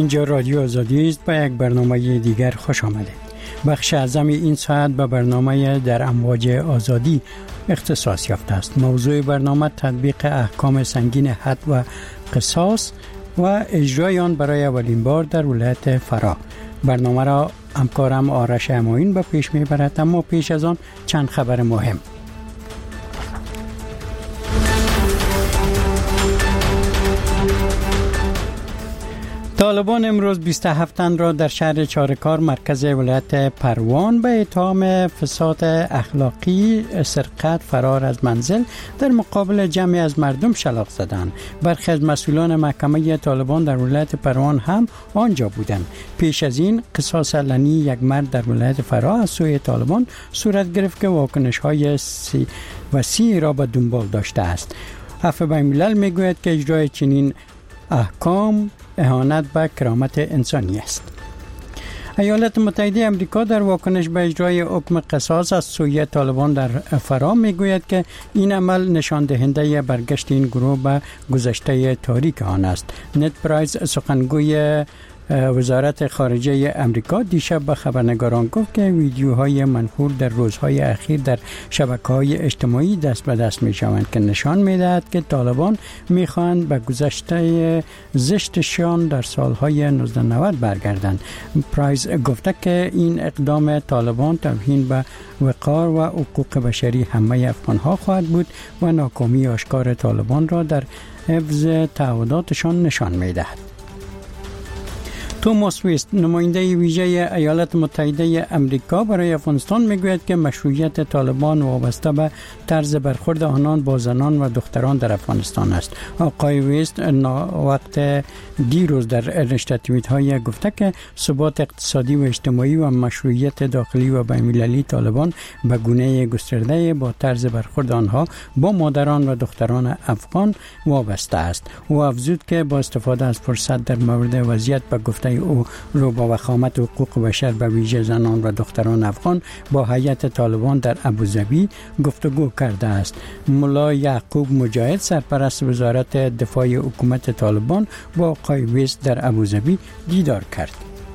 اینجا رادیو آزادی است. با یک برنامه دیگر خوش آمدید. بخش اعظم این ساعت به برنامه در امواج آزادی اختصاص یافته است. موضوع برنامه تطبیق احکام سنگین حد و قصاص و اجرای آن برای اولین بار در ولایت فرا. برنامه را همکارم آرش اماین به پیش میبرد، اما پیش از آن چند خبر مهم. طالبان امروز 27 تن را در شهر چارکار مرکز ولایت پروان به اتهام فساد اخلاقی، سرقت، فرار از منزل در مقابل جمعی از مردم شلاق زدند. برخی از مسئولان محکمه طالبان در ولایت پروان هم آنجا بودند. پیش از این قصاص علنی یک مرد در ولایت فرا از سوی طالبان صورت گرفت که واکنش‌های وسیعی را به دنبال داشته است. عفو بین‌الملل میگوید که اجرای چنین احکام اهانت به کرامت انسانی است. ایالات متحده آمریکا در واکنش به اجرای حکم قصاص از سوی طالبان در فرا میگوید که این عمل نشان دهنده برگشت این گروه به گذشته تاریک آن است. نت پرایس، سخنگوی وزارت خارجه امریکا، دیشب به خبرنگاران گفت که ویدیوهای منشور در روزهای اخیر در شبکه‌های اجتماعی دست به دست می‌شوند که نشان می‌دهد که طالبان می‌خواهند به گذشته زشتشان در سالهای 1990 برگردند. پرایس گفته که این اقدام طالبان توهین به وقار و حقوق بشری همه افغان‌ها خواهد بود و ناکامی آشکار طالبان را در حفظ تعهداتشان نشان می‌دهد. توماس ویست، نماینده ویژه ایالات متحده آمریکا برای افغانستان، میگوید که مشروعیت طالبان وابسته به طرز برخورد آنان با زنان و دختران در افغانستان است. آقای ویست وقت دیروز در رشته توییت‌های گفته که ثبات اقتصادی و اجتماعی و مشروعیت داخلی و بین‌المللی طالبان به گونه گسترده با طرز برخورد آنها با مادران و دختران افغان وابسته است. او افزود که با استفاده از فرصت در مورد وضعیت به گفته او رو با وخامت حقوق بشر به ویژه زنان و دختران افغان با هیئت طالبان در ابوظبی گفتگو کرده است. ملا یعقوب مجاهد، سرپرست وزارت دفاع حکومت طالبان، با آقای ویست در ابوظبی دیدار کرد.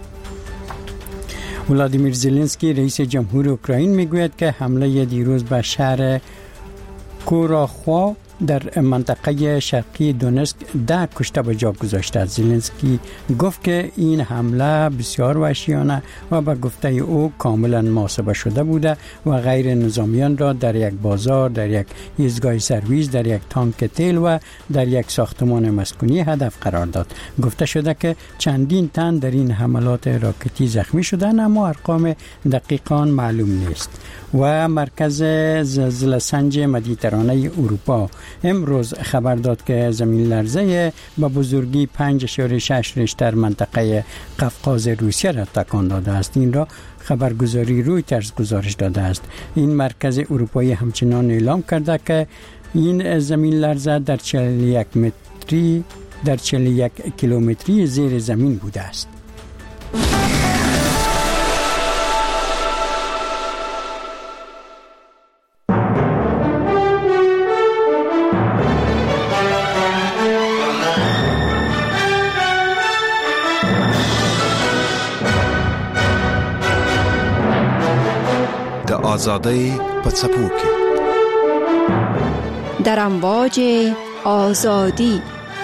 ولادیمیر زلنسکی، رئیس جمهور اوکراین، میگوید که حمله دیروز به شهر کوراخوا در منطقه شرقی دونسک 10 کشته به جا گذاشته. زلنسکی گفت که این حمله بسیار وحشیانه و به گفته او کاملا محاسبه شده بوده و غیر نظامیان را در یک بازار، در یک ایستگاه سرویس، در یک تانک تیل و در یک ساختمان مسکونی هدف قرار داد. گفته شده که چندین تن در این حملات راکتی زخمی شدند، اما ارقام دقیقاً معلوم نیست. و مرکز زلزله سنج مدیترانه اروپا امروز خبر داد که زمین لرزه به بزرگی 5.6 ریشتر منطقه قفقاز روسیه را تکان داده است. این را خبرگزاری رویترز گزارش داده است. این مرکز اروپایی همچنان اعلام کرده که این زمین لرزه در 41 کیلومتری زیر زمین بوده است. آزادی پڅپوکي در امواج آزادی.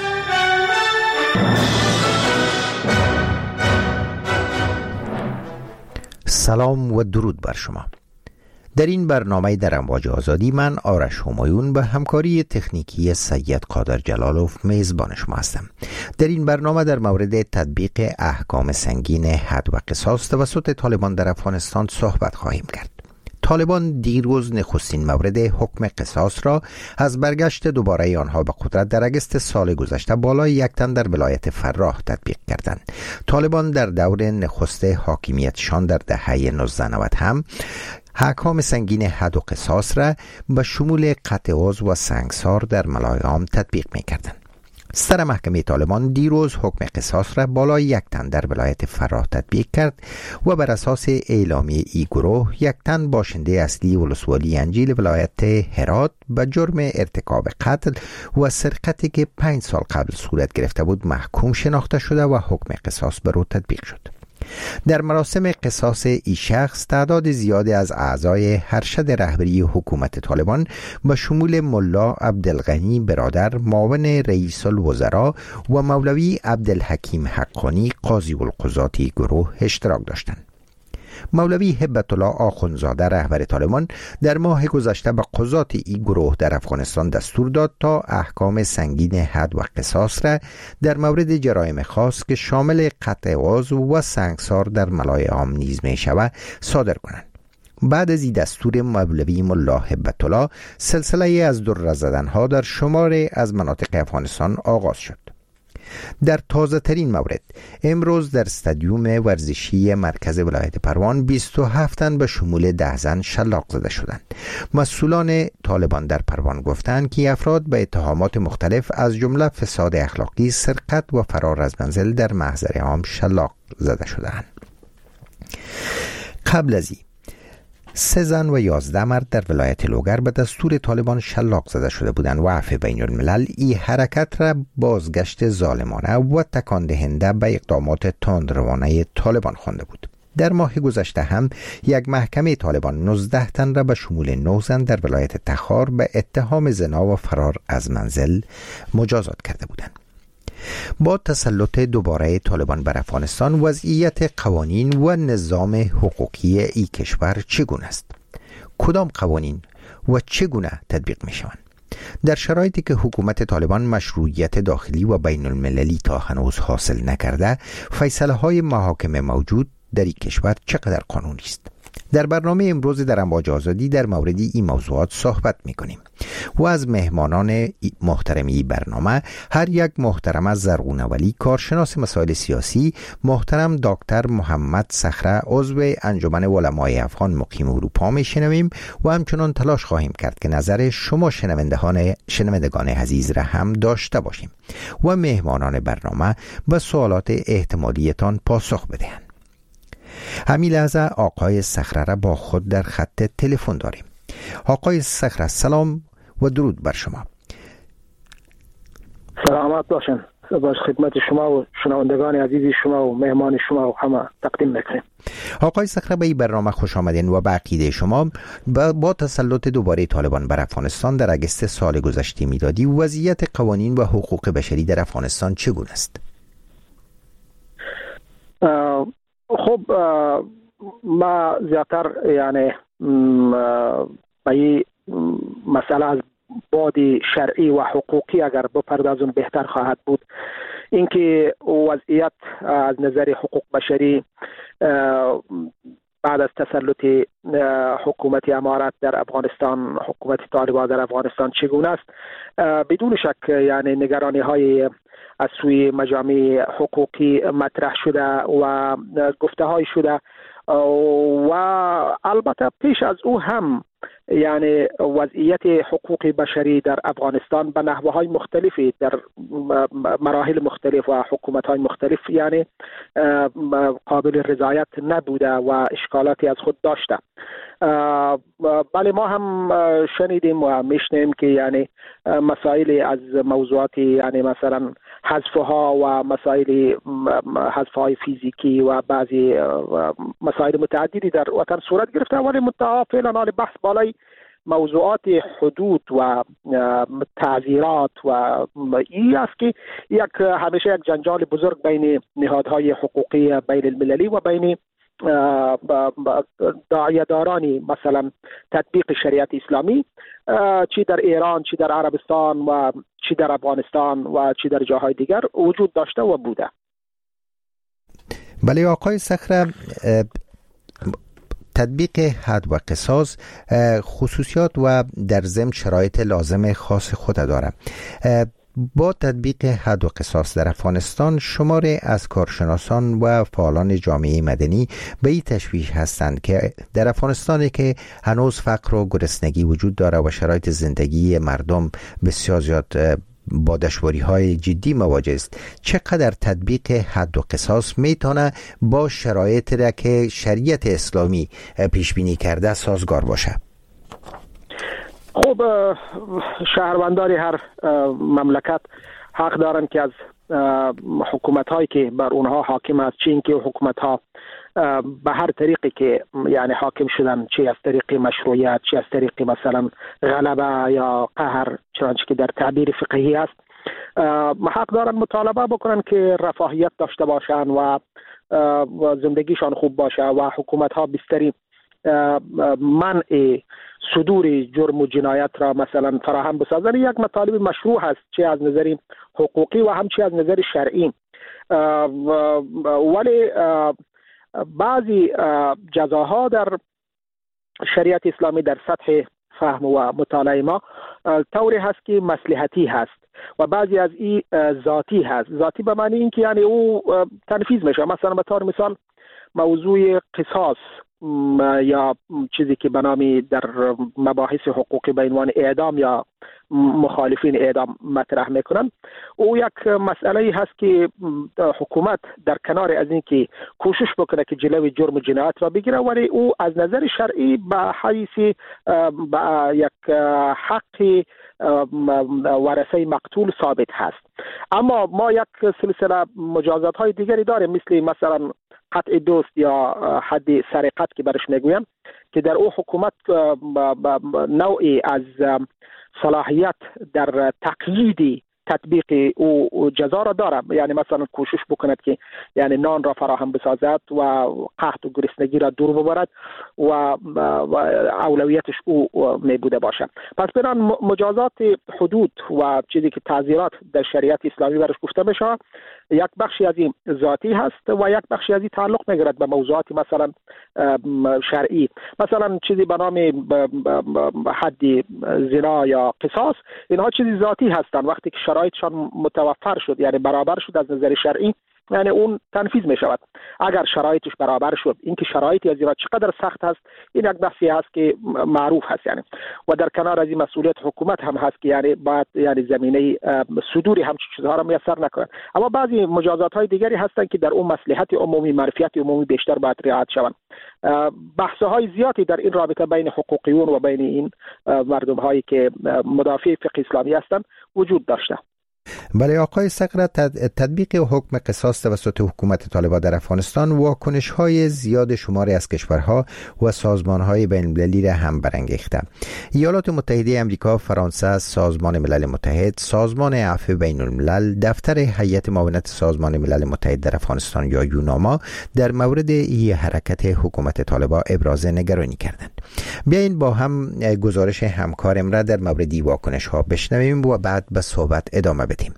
سلام و درود بر شما. در این برنامه در امواج آزادی من آرش همایون به همکاری تکنیکی سید قادر جلالوف میزبان شما هستم. در این برنامه در مورد تطبیق احکام سنگین حد و قصاص توسط طالبان در افغانستان صحبت خواهیم کرد. طالبان دیروز نخستین مورد حکم قصاص را از برگشت دوباره آنها به قدرت در اگست سال گذشته بالای 1 تن در ولایت فراه تطبیق کردند. طالبان در دور نخست حاکمیتشان در دهه 1990 هم احکام سنگین حد و قصاص را به شمول قطع عضو و سنگسار در ملایام تطبیق می‌کردند. سر محکمه طالبان دیروز حکم قصاص را بالای 1 تن در ولایت فراه تطبیق کرد و بر اساس اعلامیه ای گروه 1 تن باشنده اصلی ولسوالی انجیل ولایت هرات به جرم ارتکاب قتل و سرقتی که 5 سال قبل صورت گرفته بود محکوم شناخته شده و حکم قصاص بر او تطبیق شد. در مراسم قصاص این شخص تعداد زیادی از اعضای ارشد رهبری حکومت طالبان به شمول ملا عبدالغنی برادر معاون رئیس الوزراء و مولوی عبدالحکیم حقانی قاضی القضات گروه اشتراک داشتند. مولوی هبت الله آخوندزاده رهبر طالبان در ماه گذشته به قضات این گروه در افغانستان دستور داد تا احکام سنگین حد و قصاص را در مورد جرایم خاص که شامل قطع عضو و سنگسار در ملای عام نیز می شود صادر کنند. بعد از این دستور مولوی ملا هبت الله سلسله از در زدنها در شمار از مناطق افغانستان آغاز شد. در تازه ترین مورد امروز در استادیوم ورزشی مرکز ولایت پروان 27 تن به شمول 10 زن شلاق زده شدند. مسئولان طالبان در پروان گفتند که افراد به اتهامات مختلف از جمله فساد اخلاقی، سرقت و فرار از منزل در محضر عام شلاق زده شدند. قبل از این 3 زن و 11 مرد در ولایت لوگر به دستور طالبان شلاق زده شده بودند و عفو بین الملل این حرکت را بازگشت ظالمانه و تکان دهنده به اقدامات تندروانه طالبان خوانده بود. در ماه گذشته هم یک محکمه طالبان 19 تن را به شمول 9 زن در ولایت تخار به اتهام زنا و فرار از منزل مجازات کرده بودند. با تسلط دوباره طالبان بر افغانستان وضعیت قوانین و نظام حقوقی این کشور چگونه است؟ کدام قوانین و چگونه تطبیق می شوند؟ در شرایطی که حکومت طالبان مشروعیت داخلی و بین المللی تا هنوز حاصل نکرده، فیصله های محاکم موجود در این کشور چقدر قانونی است؟ در برنامه امروز در امواج آزادی در مورد این موضوعات صحبت می‌کنیم و از مهمانان محترمی برنامه هر یک محترم از زرغون ولی کارشناس مسائل سیاسی، محترم دکتر محمد صخره عضو انجمن علمای افغان مقیم اروپا میشنویم و همچنان تلاش خواهیم کرد که نظر شما شنوندگان عزیز را هم داشته باشیم و مهمانان برنامه به سوالات احتمالیتان پاسخ بدهند. همین لحظه آقای صخره را با خود در خط تلفن داریم. آقای صخره سلام و درود بر شما. سلامت باشین. باز خدمت شما و شنوندگان عزیز شما و مهمان شما و همه تقدیم میکنیم. آقای صخره به این برنامه خوش آمدین و به عقیده شما با تسلط دوباره طالبان بر افغانستان در اگست سال گذشته میلادی وضعیت قوانین و حقوق بشری در افغانستان چگونه است؟ خب ما زیادتر یعنی به این مسئله از بعد شرعی و حقوقی اگر بپردازم بهتر خواهد بود. اینکه وضعیت از نظر حقوق بشری بعد از تسلط حکومت امارات در افغانستان، حکومت طالبان در افغانستان چگونه است؟ بدون شک یعنی نگرانی های از سوی مجامع حقوقی مطرح شده و گفته های شده و البته پیش از او هم یعنی وضعیت حقوق بشری در افغانستان به نحوه های مختلفی در مراحل مختلف و حکومت های مختلف یعنی قابل رضایت نبوده و اشکالاتی از خود داشته. بله ما هم شنیدیم و میشنیم که یعنی مسائل از موضوعات یعنی مثلا حذفها و مسائل حذفهای فیزیکی و بعضی مسائل متعددی در وطن صورت گرفته، ولی فعلا بحث بالای موضوعات حدود و تعزیرات و این است که همیشه یک جنجال بزرگ بین نهادهای حقوقی بین المللی و بین داعیه‌دارانی مثلا تطبیق شریعت اسلامی چی در ایران، چی در عربستان و چی در افغانستان و چی در جاهای دیگر وجود داشته و بوده. بله آقای صخره، تطبیق حد و قصاص خصوصیات و در ضمن شرایط لازم خاص خود دارد. با تطبیق حد و قصاص در افغانستان شماری از کارشناسان و فعالان جامعه مدنی به این تشویش هستند که در افغانستانی که هنوز فقر و گرسنگی وجود داره و شرایط زندگی مردم بسیار زیاد با دشواری‌های جدی مواجه است. چقدر تطبیق حد و قصاص میتونه با شرایطی را که شریعت اسلامی پیش بینی کرده سازگار باشه؟ خب شهروندان هر مملکت حق دارن که از حکومت هایی که بر اونها حاکم است، چه اینکه حکومت ها به هر طریقی که یعنی حاکم شدن، چه از طریق مشروعیت، چه از طریق مثلا غلبه یا قهر، چنانچه که در تعبیر فقهی است، حق دارن مطالبه بکنن که رفاهیت داشته باشن و زندگیشان خوب باشه و حکومت ها بیشتری منع صدور جرم و جنایت را مثلا فراهم بسازن. یک مطالب مشروع هست، چه از نظر حقوقی و هم چه از نظر شرعی. ولی بعضی جزاها در شریعت اسلامی در سطح فهم و مطالعه ما طوری هست که مصلحتی هست و بعضی از این ذاتی هست. ذاتی به معنی این که یعنی او تنفیذ میشه. مثلا به طور مثال موضوع قصاص یا چیزی که به نام در مباحث حقوقی به عنوان اعدام یا مخالفین اعدام مطرح میکنن، او یک مسئله هست که حکومت در کنار از این که کوشش بکنه که جلوی جرم و جنایت را بگیره، ولی او از نظر شرعی به حیث یک حق ورثه مقتول ثابت هست. اما ما یک سلسله مجازات های دیگری داریم، مثلا قطع دوست یا حد سرقت که برش میگویم، که در او حکومت نوعی از صلاحیت در تقیید تطبیق او جزا را دارد. یعنی مثلا کوشش بکند که یعنی نان را فراهم بسازد و قحط و گرسنگی را دور ببرد و اولویتش او می بوده باشد. پس بنابراین مجازات حدود و چیزی که تعزیرات در شریعت اسلامی برش گفته میشه، یک بخشی از این ذاتی هست و یک بخشی از این تعلق میگیرد به موضوعات مثلا شرعی. مثلا چیزی به نام حد زنا یا قصاص، اینها چیزی ذاتی هستند. وقتی که شرایطشان متوفر شد، یعنی برابر شد از نظر شرعی، یعنی اون تنفیذ می شود. اگر شرایطش برابر شد، اینکه شرایطی از اینا چقدر سخت هست، این یک بحثی هست که معروف هست. یعنی و در کنار از این مسئولیت حکومت هم هست که یعنی باید یعنی زمینه صدور همچین چیزها را میسر نکنند. اما بعضی مجازات های دیگری هستند که در اون مصلحت عمومی، معرفت عمومی بیشتر باید رعایت شوند. بحث های زیادی در این رابطه بین حقوقیون و بین این مردم هایی که مدافع فقه اسلامی هستند وجود داشته. بله آقای صقر، تطبیق حکم قصاص توسط حکومت طالبان در افغانستان واکنش‌های زیاد شماری از کشورها و سازمان‌های بین‌المللی را هم برانگیخته. ایالات متحده آمریکا، فرانسه، سازمان ملل متحد، سازمان عفو بین‌الملل، دفتر هیئت معاونت سازمان ملل متحد در افغانستان یا یوناما در مورد این حرکت حکومت طالبان ابراز نگرانی کردند. بیاین با هم گزارش همکارم را در مورد این واکنش‌ها بشنویم و بعد به صحبت ادامه بدیم.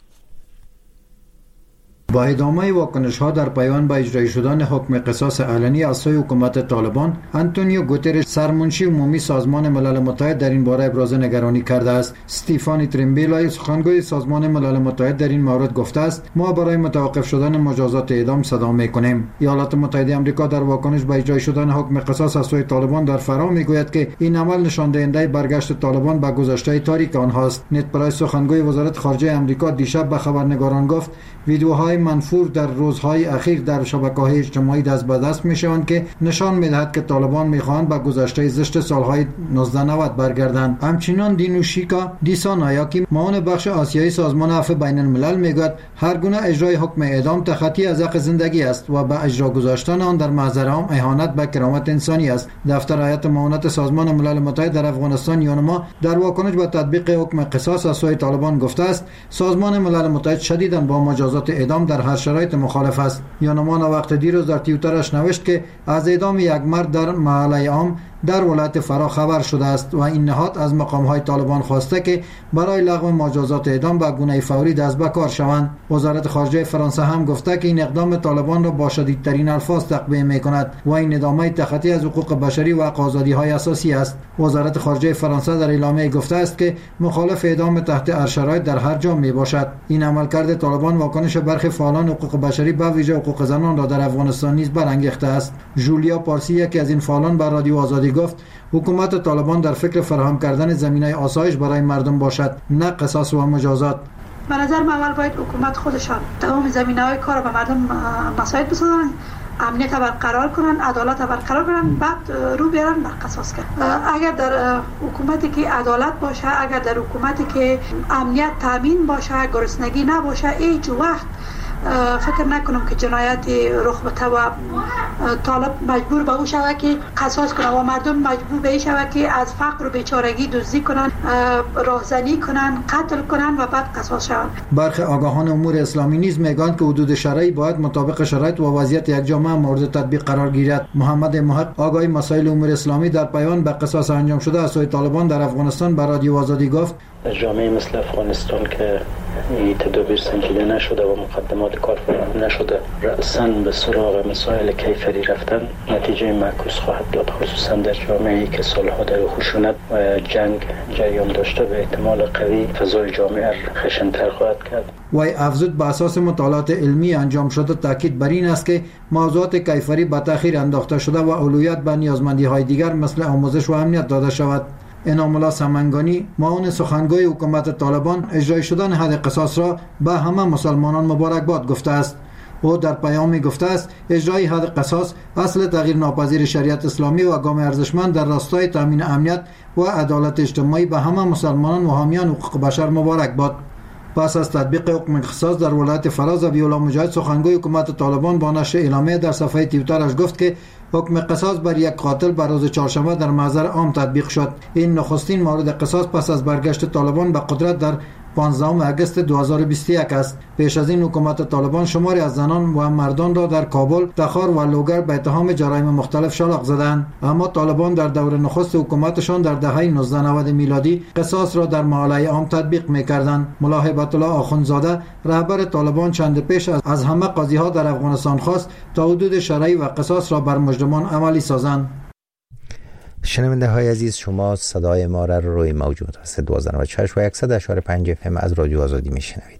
با ادامه واکنش‌ها در پیوند به اجرایی شدن حکم قصاص علنی از سوی حکومت طالبان، آنتونیو گوترش سرمنشی عمومی سازمان ملل متحد در این باره ابراز نگرانی کرده است. استیفانی تریمبیلای سخنگوی سازمان ملل متحد در این مورد گفته است: ما برای متوقف شدن مجازات اعدام صدا می‌کنیم. ایالات متحده آمریکا در واکنش به اجرای شدن حکم قصاص از سوی طالبان در فرا میگوید که این عمل نشان دهنده برگشت طالبان به گذشته تاریک آنهاست. نت پرایس سخنگوی وزارت خارجه آمریکا دیشب به خبرنگاران گفت ویدیوهای منفور در روزهای اخیر در شبکه‌های اجتماعی دست به دست می‌شوند که نشان می‌دهد که طالبان می‌خواهند به گذشته زشت سالهای 1990 برگردند. همچنین دینوشیکا دیسانایاکی معاون بخش آسیایی سازمان عفو بین‌الملل میگوید هر گونه اجرای حکم اعدام تخطی از حق زندگی است و به اجرا گذاشتن آن در محضر عام اهانت به کرامت انسانی است. دفتر هیئت معاونت سازمان ملل متحد در افغانستان یونما در واکنش به تطبیق حکم قصاص از سوی طالبان گفته است سازمان ملل متحد شدیداً با مجازات اعدام در هر شرایط مخالف است. یونما وقت دیروز در توییترش نوشت که از اعدام یک مرد در محله عام در ولایت فرا خبر شده است و این نهاد از مقام‌های طالبان خواسته که برای لغو مجازات اعدام به گونه فوری دست به کار شوند. وزارت خارجه فرانسه هم گفته که این اقدام طالبان را با شدیدترین الفاظ تقبیح می‌کند و این ادامه تخطی از حقوق بشری و آزادی‌های اساسی است. وزارت خارجه فرانسه در اعلامیه گفته است که مخالف اعدام تحت هر شرایط در هر جا میباشد. این عملکرد طالبان واکنش برخی فعالان حقوق بشری به ویژه حقوق زنان را در افغانستان نیز برانگیخته است. جولیا پارسی یکی از این فعالان بر رادیو آزادی گفت حکومت طالبان در فکر فراهم کردن زمینه آسایش برای مردم باشد، نه قصاص و مجازات. به نظر من اول باید حکومت خودشان تمام زمینه‌های کار به مردم مساعد بسازن، امنیت برقرار کنن، عدالت برقرار کنن، بعد رو بیارن بر قصاص کنن. اگر در حکومتی که عدالت باشه، اگر در حکومتی که امنیت تامین باشه، گرسنگی نباشه، هیچ وقت فکر نکنم که جنایت رخ بده و طالب مجبور به او شود که قصاص کنه و مردم مجبور به این شود که از فقر و بیچارگی دزدی کنن، راهزنی کنن، قتل کنن و بعد قصاص شوند. برخی آگاهان امور اسلامی نیز میگویند که حدود شرعی باید مطابق شرایط و وضعیت یک جامعه مورد تطبیق قرار گیرد. محمد محق، آگاه مسائل امور اسلامی، در پیام به قصاص انجام شده از سوی طالبان در افغانستان به رادیو آزادی گفت: جامعه مثل افغانستان که این تدابیر سنجیده نشده و مقدمات کار نشده، رأساً به سراغ مسائل کیفری رفتن نتیجه معکوس خواهد داد، خصوصا در جامعه‌ای که سالها در خشونت و جنگ جریان داشته. به احتمال قوی فضای جامعه خشن‌تر خواهد کرد. وی افزود به اساس مطالعات علمی انجام شده تاکید بر این است که موضوعات کیفری به تأخیر انداخته شده و اولویت به نیازمندی‌های دیگر مثل آموزش و امنیت داده شود. انعام الله سمنگانی، معاون سخنگوی حکومت طالبان، اجرای شدن حد قصاص را به همه مسلمانان مبارکباد گفته است. او در پیامی گفته است اجرای حد قصاص اصل تغییر ناپذیر شریعت اسلامی و گام ارزشمند در راستای تامین امنیت و عدالت اجتماعی به همه مسلمانان و حامیان حقوق بشر مبارک باد. پس از تطبیق حکم قصاص در ولایت فراز، ابی‌الله مجاهد، سخنگوی حکومت طالبان، با نشر اعلامیه در صفحه توییترش گفت که حکم قصاص بر یک قاتل بر روز چهارشنبه در محضر عام تطبیق شد. این نخستین مورد قصاص پس از برگشت طالبان به قدرت در 15 آگوست 2021 است. پیش از این حکومت طالبان شماری از زنان و مردان را در کابل، تخار و لوگر به اتهام جرایم مختلف شلاق زدند. اما طالبان در دور نخست حکومتشان در دهه 1990 میلادی قصاص را در محله عام تطبیق می‌کردند. ملا هیبت الله آخوندزاده، رهبر طالبان، چند پیش از همه قاضی‌ها در افغانستان خواست تا حدود شرعی و قصاص را بر مجرمان عملی سازند. شنونده های عزیز، شما صدای ما را روی موجود هست 1296 و 100.5 FM از رادیو آزادی میشنوید.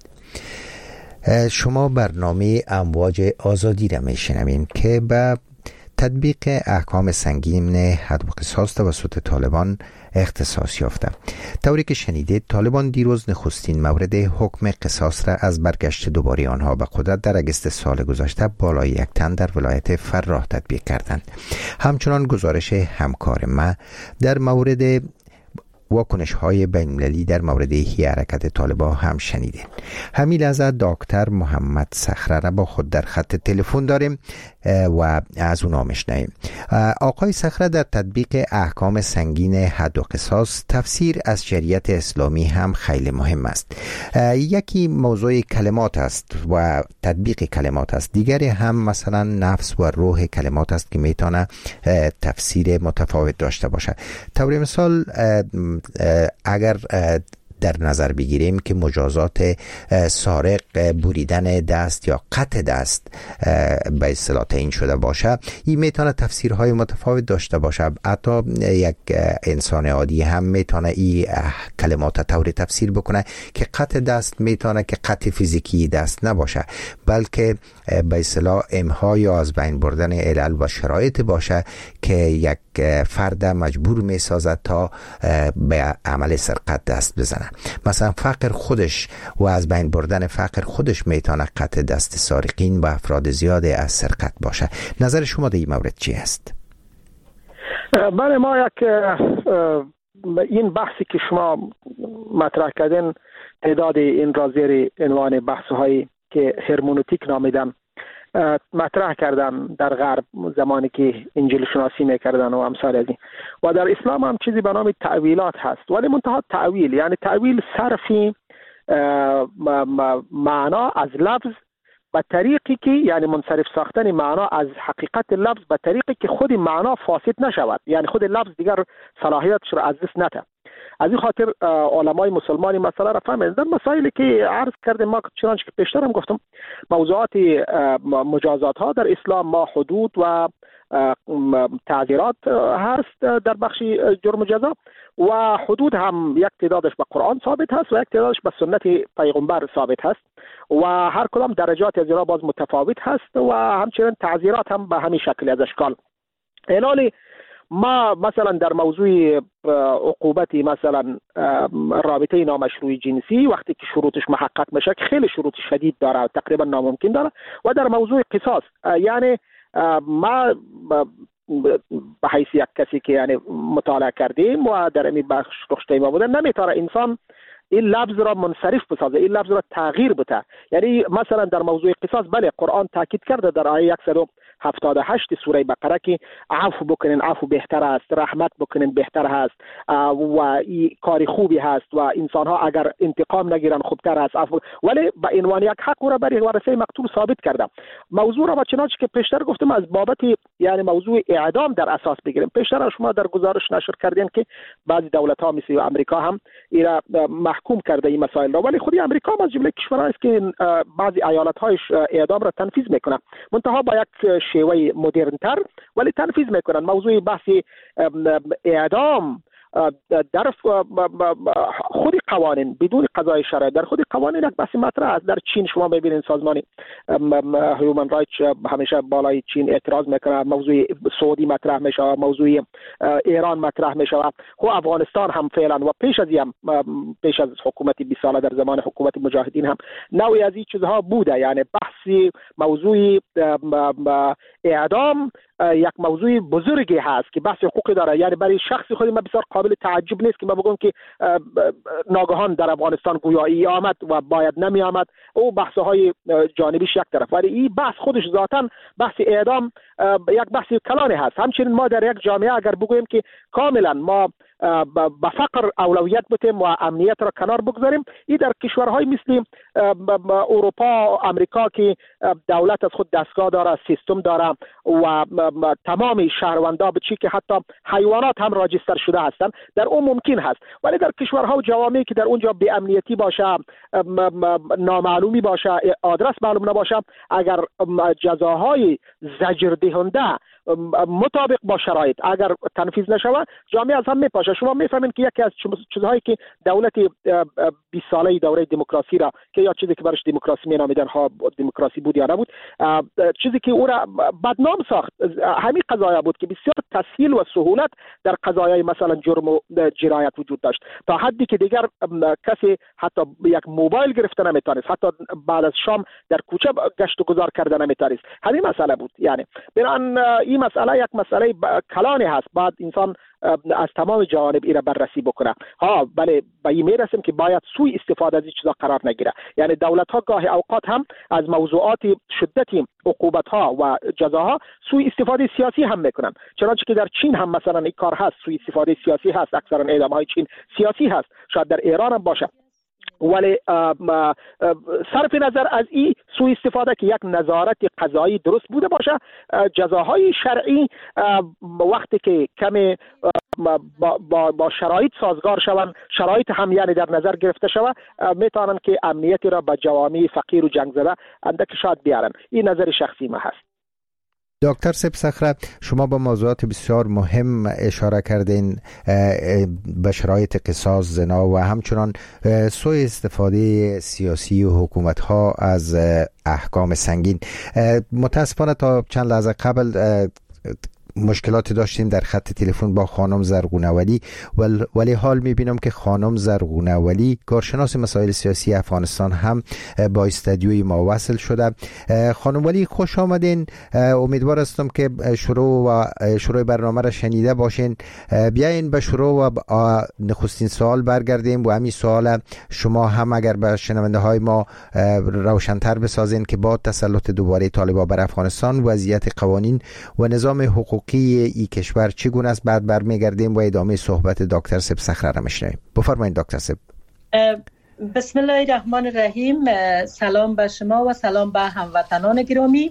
شما برنامه امواج آزادی را میشنوید که به تطبیق احکام سنگین حد و قصاص توسط طالبان اختصاص یافته. طوری که شنیدید، طالبان دیروز نخستین مورد حکم قصاص را از برگشت دوباره آنها به قدرت در اگست سال گذشته بالای 1 تن در ولایت فراه تطبیق کردند. همچنان گزارش همکار ما در مورد واکنش های بین المللی در مورد هی حرکت طالبان هم شنیدین. همین لحظه دکتر محمد صخره را با خود در خط تلفن داریم و از اونا میشنویم. آقای صخره، در تطبیق احکام سنگین حد و قصاص تفسیر از شریعت اسلامی هم خیلی مهم است. یکی موضوع کلمات است و تطبیق کلمات است، دیگری هم مثلا نفس و روح کلمات است که میتونه تفسیر متفاوت داشته باشه. طور مثال اگر در نظر بگیریم که مجازات سارق بریدن دست یا قطع دست به اصطلاح تعیین شده باشه، این میتونه تفسیرهای متفاوت داشته باشه. حتی یک انسان عادی هم میتونه این کلمات طوری تفسیر بکنه که قطع دست میتونه که قطع فیزیکی دست نباشه، بلکه به اصطلاح امها یا از بین بردن علل و شرایط باشه که یک فرد مجبور میسازد تا به عمل سرقت دست بزنه. مثلا فقر خودش و از بین بردن فقر خودش میتونه قطع دست سارقین و افراد زیاده از سرقت باشه. نظر شما در این مورد چی است؟ برای ما این بحثی که شما مطرح کردین، تعداد این را زیر عنوان بحث‌هایی که هرمونوتیک نامیدن مطرح کردن در غرب زمانی که انجیل شناسی میکردن و امثال از این، و در اسلام هم چیزی به نام تأویلات هست، ولی منتها تأویل یعنی تأویل صرفی معنا از لفظ به طریقی که یعنی منصرف ساختن معنا از حقیقت لفظ به طریقی که خود معنا فاسد نشود، یعنی خود لفظ دیگر صلاحیتش را از دست نده. از این خاطر علمای مسلمانی مسئله را فهمیدن. در مسائلی که عرض کردیم ما، چنانچه که پیشترم گفتم، موضوعات مجازات ها در اسلام ما حدود و تعزیرات هست در بخش جرم و جزا، و حدود هم یک تعدادش به قرآن ثابت هست و یک تعدادش به سنت پیغمبر ثابت هست و هر کدام درجات از اینا باز متفاوت هست و همچنین تعزیرات هم به همین شکل از اشکال. اینالی ما مثلا در موضوع عقوبت مثلا رابطه نامشروع جنسی وقتی که شروطش محقق میشه که خیلی شروط شدید داره و تقریبا ناممکن داره، و در موضوع قصاص یعنی ما به حیث یک کسی که یعنی مطالعه کردیم و در این بخش رشته ما بوده، نمیتونه انسان این لفظ را منصرف بسازه، این لفظ را تغییر بده. یعنی مثلا در موضوع قصاص بله قرآن تاکید کرده در آیه 178 سوره بقره که عفو بکنین، عفو بهتر است، رحمت بکنین بهتر است و این کاری خوبی هست و انسان ها اگر انتقام نگیرن خوبتر است عفو، ولی به عنوان یک حق را برای وارثه مقتول ثابت کرده. موضوع را چنانچه که پیشتر گفتم از بابت یعنی موضوع اعدام در اساس بگیریم. پیشتر شما در گزارش نشر کردین که بعضی دولت ها مثل امریکا هم ایرا محکوم کرده این مسائل را، ولی خودی امریکا هم از جمله کشورهایی است که بعضی ایالت هایش اعدام را تنفیذ میکنه، منتها با یک شیوه مدرن تر ولی تنفیذ میکنن. موضوع بحث اعدام در خود قوانین بدون قضای شرعی در خود قوانین یک بحث مطرح است. در چین شما میبینید سازمان هیومن رایتس همیشه بالای چین اعتراض میکنه، موضوع سعودی مطرح میشه، موضوع ایران مطرح میشه، خب افغانستان هم فعلا و پیش از حکومت 20 ساله در زمان حکومت مجاهدین هم نوعی از این چیزها بوده. یعنی بحث موضوع اعدام یک موضوع بزرگی هست که بحث حقوقی داره. یعنی برای شخص خودی ما بسیار قابل تعجب نیست که ما بگم که ناگهان در افغانستان گویایی آمد و باید نمی آمد، او بحث های جانبیش یک طرف، ولی این بحث خودش ذاتاً بحث اعدام یک بحث کلانی هست. همچنین ما در یک جامعه اگر بگوییم که کاملا ما با فقر اولویت بتیم و امنیت را کنار بگذاریم، این در کشورهای مثل اروپا و امریکا که دولت از خود دستگاه داره، سیستم داره و تمام شهروندا به چی که حتی حیوانات هم راجستر شده هستند، در اون ممکن هست. ولی در کشورها و جوامعی که در اونجا بی امنیتی باشه، نامعلومی باشه، آدرس معلوم نباشه، اگر جزاهای زجر دهنده مطابق با شرایط اگر تنفیذ نشوه، جامعه از هم میپاشه. شما میفهمین که یکی از چیزهایی که دولت 20 ساله دوره دموکراسی را که یا چیزی که برش دموکراسی مینامیدن ها دموکراسی بود یا نبود، چیزی که او را بدنام ساخت همین قضایا بود که بسیار تسهیل و سهولت در قضایای مثلا جرم و جنایت وجود داشت، تا حدی که دیگر کسی حتی یک موبایل گرفتن نمیتونست، حتی بعد از شام در کوچه گشت و گذار کردن نمیتونست. همین مسئله بود. یعنی بنابراین این مسئله یک مسئله کلانی هست، بعد انسان از تمام جوانب ایره بررسی بکنه. بله به این میرسیم که باید سوء استفاده از این چیزا قرار نگیره. یعنی دولت ها گاهی اوقات هم از موضوعات شدت عقوبت ها و جزاها سوء استفاده سیاسی هم میکنن، چنانچه که در چین هم مثلا این کار هست، سوء استفاده سیاسی هست، اکثرا اعدام های چین سیاسی هست، شاید در ایران هم باشه. ولی صرف نظر از این سوء استفاده که یک نظارت قضایی درست بوده باشه، جزاهای شرعی وقتی که کمی با شرایط سازگار شوند، شرایط هم یعنی در نظر گرفته شوه، میتونن که امنیتی را به جوامع فقیر و جنگ زده اندک شاید بیارن. این نظر شخصی ما هست. دکتر صخره، شما با موضوعات بسیار مهم اشاره کردین، به شرایط قصاص، زنا و همچنان سوء استفاده سیاسی و حکومت ها از احکام سنگین. متاسفانه تا چند لحظه قبل مشکلاتی داشتیم در خط تلفن با خانم زرغونه ولی، ولی حال میبینم که خانم زرغونه ولی کارشناس مسائل سیاسی افغانستان هم با استودیوی ما وصل شده. خانم ولی خوش آمدین. امیدوار هستم که شروع برنامه را شنیده باشین. بیاین به شروع و نخستین سوال برگردیم و همین سوال شما هم اگر به شنونده های ما روشن‌تر بسازین که با تسلط دوباره طالبان بر افغانستان وضعیت قوانین و نظام حقوقی این کشور چگونه است. بعد برمیگردیم و ادامه صحبت دکتر صخره را میشنویم. بفرمایید دکتر صاحب. بسم الله الرحمن الرحیم. سلام به شما و سلام به هموطنان گرامی.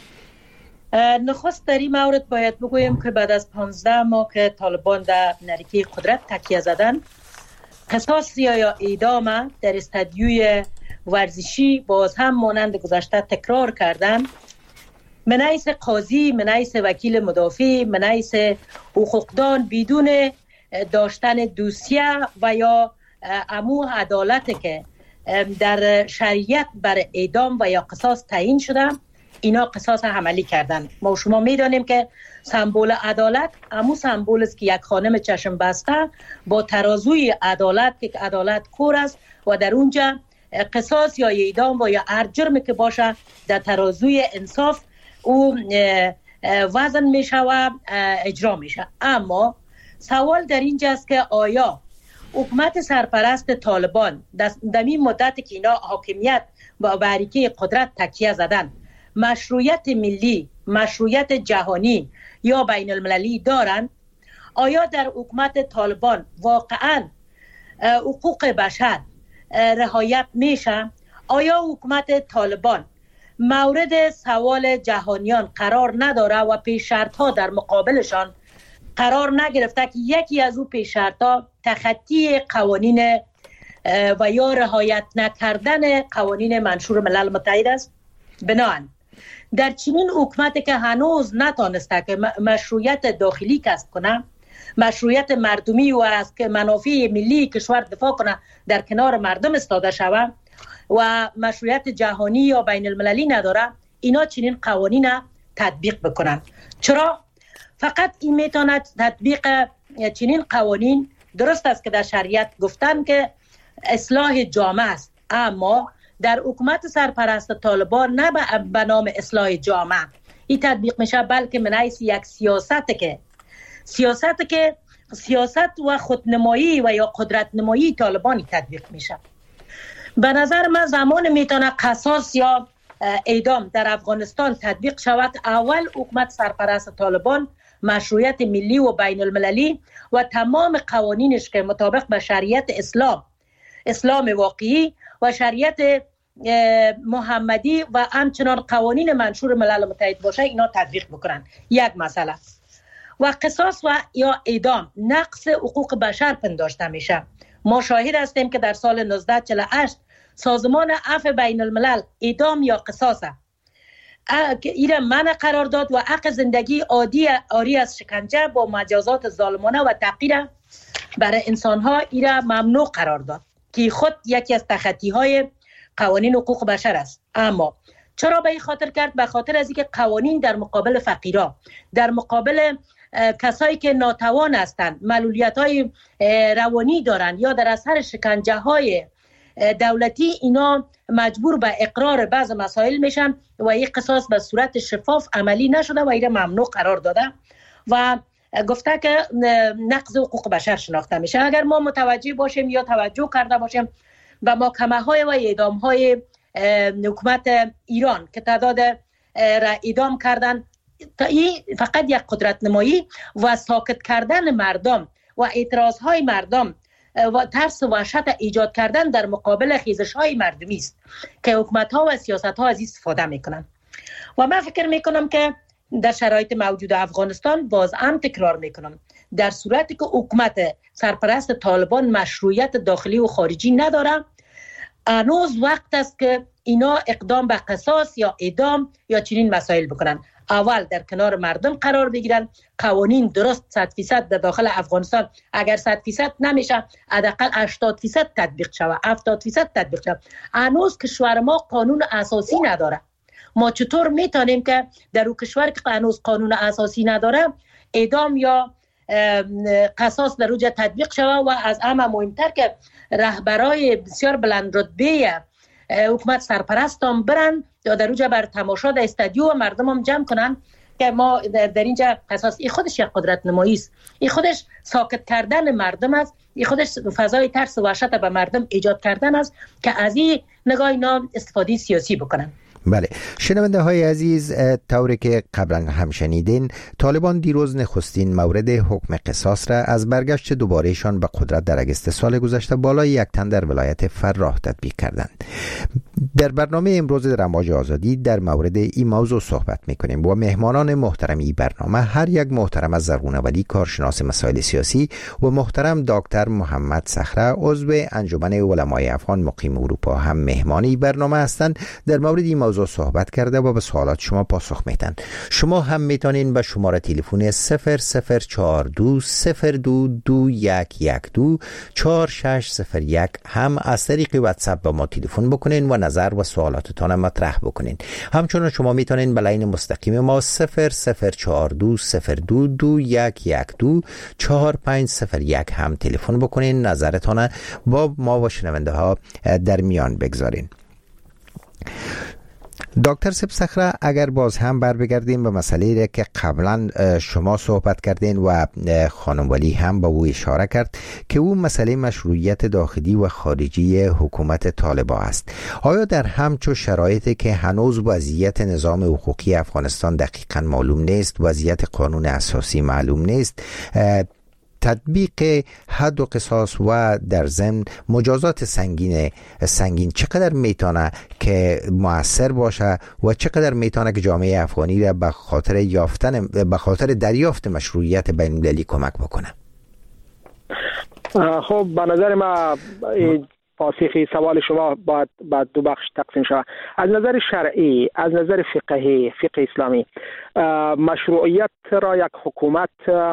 نخست در این مورد باید بگویم که بعد از 15 ماه که طالبان در نریکی قدرت تکیه زدن، قصاص یا اعدام در استادیوی ورزشی باز هم مانند گذشته تکرار کردن. من حیث قاضی، من حیث وکیل مدافع، من حیث حقوقدان، بدون داشتن دوسیه و یا امو عدالت که در شریعت بر اعدام و یا قصاص تعیین شده، اینا قصاص عملی کردن. ما شما میدانیم که سمبل عدالت همون سمبل است که یک خانم چشم بسته با ترازوی عدالت که عدالت کور است و در اونجا قصاص یا اعدام و یا هر جرمی که باشه در ترازوی انصاف او وزن میشه و اجرا میشه. اما سوال در اینجا است که آیا حکومت سرپرست طالبان در این مدت که اینا حاکمیت و باریکه قدرت تکیه زدن مشروعیت ملی، مشروعیت جهانی یا بین المللی دارن؟ آیا در حکومت طالبان واقعا حقوق بشر رعایت میشه؟ آیا حکومت طالبان مورد سوال جهانیان قرار نداره و پیش شرط‌ها در مقابلشان قرار نگرفته که یکی از او پیش شرط‌ها تخطی قوانین و یا رعایت نکردن قوانین منشور ملل متحد است؟ بنابراین در چنین حکومتی که هنوز نتانسته که مشروعیت داخلی کسب کنه، مشروعیت مردمی و از که منافع ملی کشور دفاع کنه در کنار مردم استاده شود و مشروعیت جهانی یا بین المللی نداره، اینا چنین قوانین تطبیق بکنن. چرا؟ فقط این میتونه تطبیق چنین قوانین، درست است که در شریعت گفتن که اصلاح جامعه است، اما در حکومت سرپرست طالبان نه به نام اصلاح جامعه این تطبیق میشه، بلکه من حیث یک سیاست و خودنمایی و یا قدرت نمایی طالبانی تطبیق میشه. به نظر من زمان میتونه قصاص یا اعدام در افغانستان تطبیق شود اول حکومت سرپرست طالبان مشروعیت ملی و بین المللی و تمام قوانینش که مطابق به شریعت اسلام واقعی و شریعت محمدی و همچنان قوانین منشور ملل متحد باشه اینا تطبیق بکنن. یک مسئله. و قصاص و یا اعدام نقض حقوق بشر پنداشته میشه. ما شاهد هستیم که در سال 1948 سازمان عفو بین الملل اعدام یا قصاص ایره منع قرار داد و حق زندگی عاری از شکنجه با مجازات ظالمانه و تحقیر برای انسانها ایره ممنوع قرار داد که خود یکی از تخطی های قوانین حقوق بشر است. اما چرا به این خاطر کرد؟ به خاطر از اینکه قوانین در مقابل فقیرا، در مقابل کسایی که ناتوان هستند، معلولیت‌های روانی دارند یا در اثر شکنجه‌های دولتی، اینا مجبور به اقرار بعض مسائل میشن و این قصاص به صورت شفاف عملی نشده و این ممنوع قرار داده و گفته که نقض حقوق بشر شناخته میشه. اگر ما متوجه باشیم یا توجه کرده باشیم به محاکمه‌های و اعدام‌های حکومت ایران که تعداد را اعدام کردن، این فقط یک قدرت نمایی و ساکت کردن مردم و اعتراضهای مردم و ترس و وحشت ایجاد کردن در مقابل خیزش‌های مردمی است که حکومت‌ها و سیاست‌ها از این استفاده می‌کنند. و من فکر می‌کنم که در شرایط موجود افغانستان باز هم تکرار می‌کنم، در صورتی که حکومت سرپرست طالبان مشروعیت داخلی و خارجی نداره، هنوز وقت است که اینا اقدام به قصاص یا اعدام یا چنین مسائل بکنن. اول در کنار مردم قرار بگیرن، قوانین درست 100% در داخل افغانستان اگر 100% نمیشه حداقل 80% تطبیق شود، 70% تطبیق شود. هنوز کشور ما قانون اساسی نداره. ما چطور میتونیم که در اون کشور که هنوز قانون اساسی نداره اعدام یا قصاص در اونجا تطبیق شود؟ و از همه مهمتر که رهبرای بسیار بلند رتبه حکومت سرپرست هم برن یا در اونجا بر تماشا در استادیوم مردم هم جمع کنن که ما در اینجا قصاص. این خودش یک قدرت نمایی است، این خودش ساکت کردن مردم است، این خودش فضای ترس و وحشت به مردم ایجاد کردن است که از این نگاه اینا استفاده سیاسی بکنن. بله، شنونده های عزیز، طوری که قبلا هم شنیدین، طالبان دیروز نخستین مورد حکم قصاص را از برگشت دوبارهشان به قدرت در اگست سال گذشته بالای یک تن در ولایت فراه تطبیق کردند. در برنامه امروز در امواج آزادی در مورد این موضوع صحبت میکنیم و مهمانان محترم این برنامه هر یک محترم از زرغونه ولی کارشناس مسائل سیاسی و محترم دکتر محمد صخره عضو انجمن علمای افغان مقیم اروپا هم مهمانی برنامه هستند. در مورد این موضوع صحبت کرده و به سوالات شما پاسخ میدن. شما هم میتونین به شماره تلفن 0042 022112 4601 هم از طریق واتساپ با ما تلفن بکنین و نظر و سوالاتتان مطرح بکنین. همچنین شما میتونین به لاین مستقیم ما 0042 022 112 4501 هم تلفن بکنین، نظرتان با ما و شنونده ها در میان بگذارین. دکتر سیب صخره، اگر باز هم بر بگردیم به مسئله که قبلا شما صحبت کردین و خانم ولی هم به او اشاره کرد که او مسئله مشروعیت داخلی و خارجی حکومت طالبان است. آیا در همچو شرایطی که هنوز وضعیت نظام حقوقی افغانستان دقیقا معلوم نیست، وضعیت قانون اساسی معلوم نیست، تطبیق حد و قصاص و در ضمن مجازات سنگین چقدر میتونه که مؤثر باشه و چقدر میتونه که جامعه افغانی را به خاطر دریافت مشروعیت بین‌المللی کمک بکنه؟ خب به نظر ما پاسخ سوال شما باید به دو بخش تقسیم شود. از نظر شرعی، از نظر فقهی، فقه اسلامی، مشروعیت را یک حکومت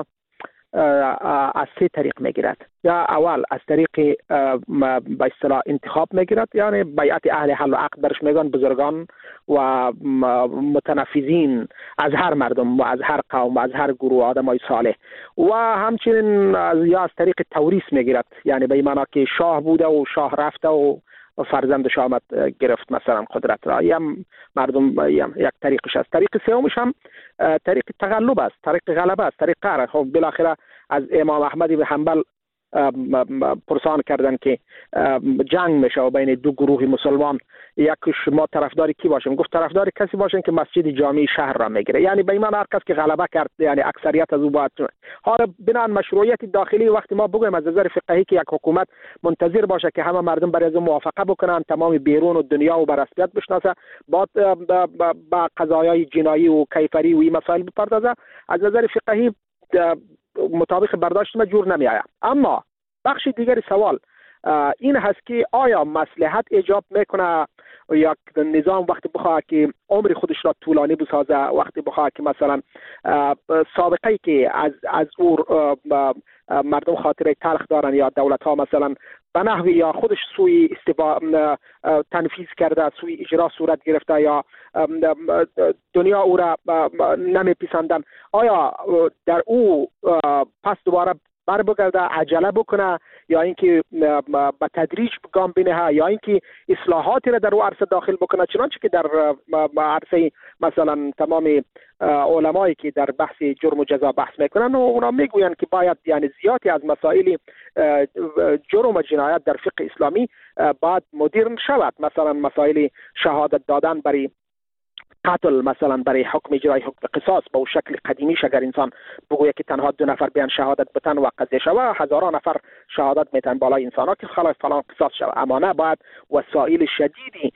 از سه طریق میگیرد. یا اول از طریق به اصطلاح انتخاب میگیرد، یعنی بیعت اهل حل و عقد درش میگن، بزرگان و متنفذین از هر مردم و از هر قوم و از هر گروه آدمای صالح. و همچنین یا از طریق توریث میگیرد، یعنی به این معنی که شاه بوده و شاه رفته و فرزندش آمد گرفت مثلا قدرت را، یا مردم یک طریقش است. طریق سومش هم طریق تغلب است، طریق غلبه است، طریق قهر. خب بالاخره از امام احمد بن حنبل پرسان کردن که جنگ میشه بین دو گروه مسلمان، یکیش ما طرفدار کی باشیم؟ گفت طرفدار کسی باشیم که مسجد جامع شهر را میگیره، یعنی به ایمان هر کس که غلبه کرد یعنی اکثریت از او باید. حالا بنان مشروعیت داخلی وقتی ما بگویم از نظر فقهی که یک حکومت منتظر باشه که همه مردم برای از موافقه بکنن، تمام بیرون و دنیا و برسمیت بشناسه، بعد با قضایای جنایی و کیفری و این مسائل بپردازه، از نظر فقهی مطابق برداشت ما جور نمی آید. اما بخش دیگر سوال این هست که آیا مصلحت ایجاب میکنه یک نظام وقتی بخواه که عمر خودش را طولانی بسازه، وقتی بخواه که مثلا سابقه که از او مردم خاطره تلخ دارن یا دولت ها مثلا به نحوی یا خودش سوی تنفیذ کرده، سوی اجرا صورت گرفته یا دنیا او را نمیپسندن، آیا در او پس دوباره بر بگرده عجله بکنه یا اینکه به تدریج گام بنهه یا اینکه اصلاحاتی را در او عرصه داخل بکنه، چنانچه که در عرصه مثلا تمام علمایی که در بحث جرم و جزا بحث میکنن و اونا میگوین که باید یعنی زیادی از مسائل جرم و جنایت در فقه اسلامی باید مدرن شود. مثلا مسائل شهادت دادن برای قتل، مثلا برای حکم اجرای حکم قصاص به شکل قدیمیش اگر انسان بگوید که تنها 2 نفر بیان شهادت بتن و قضیه شود، هزاران نفر شهادت میتن بالای انسان ها که خلاف فلان قصاص شود. اما نه، باید وسایل شدیدی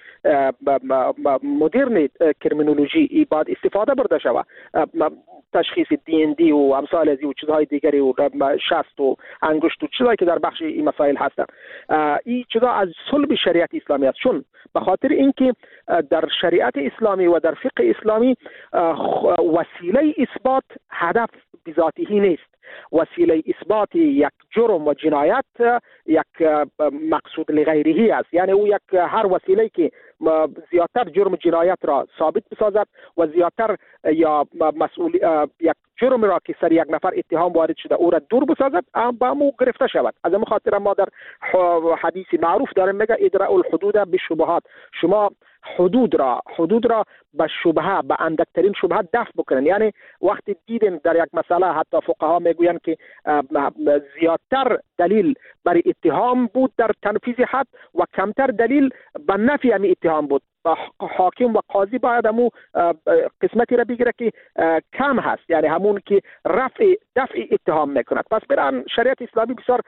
مدرن کرمینولوژی باید استفاده برده شود، تشخیص دی و امثال از و چیزهای دیگری و شست و انگشت و چیزهایی که در بخش این مسائل هستند. این چیزا از صلب شریعت اسلامی است، چون به خاطر اینکه در شریعت اسلامی و در فقه اسلامی وسیله اثبات هدف بذاتی نیست. وسیله اثبات یک جرم و جنایت یک مقصود لغیره است، یعنی او یک هر وسیله که زیادتر جرم جنایت را ثابت بسازد و زیادتر یا مسئول یک جرم را که سر یک نفر اتهام وارد شده او را دور بسازد با مو گرفته شود. از این خاطر ما در حدیث معروف داریم میگه ادراء الحدود بالشبهات، شما حدود را به شبهه، به اندکترین شبهه دفع بکنن. یعنی وقتی دیدن در یک مسئله حتی فقها میگوین که زیادتر دلیل برای اتهام بود در تنفیذ حد و کمتر دلیل به نفی همی اتهام بود، حاکم و قاضی باید همون قسمتی را بگیره که کم هست، یعنی همون که دفع اتهام میکند. پس بران شریعت اسلامی بسیار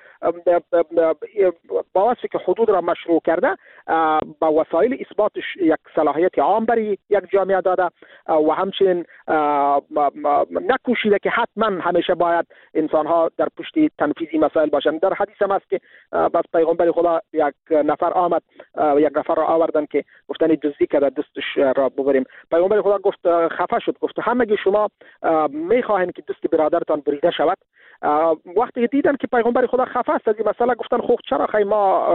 با وصفی که حدود را مشروع کرده با وسایل اثباتش یک صلاحیت عام برای یک جامعه داده و همچنین نکوشیده که حتما همیشه باید انسان ها در پشت تنفیذی مسائل باشند. در حدیث هم است که بس پیغمبر خدا یک نفر آمد، یک نفر را آوردن که گفتن دزدی کرده، دستش را ببریم. پیغمبر خدا گفت خفه شد، گفت همگی شما میخواهید که دست برادرتان بریده شود. وقتی دیدن که پیغمبر خدا خفه است از این مسئله گفتن خب چرا خیلی ما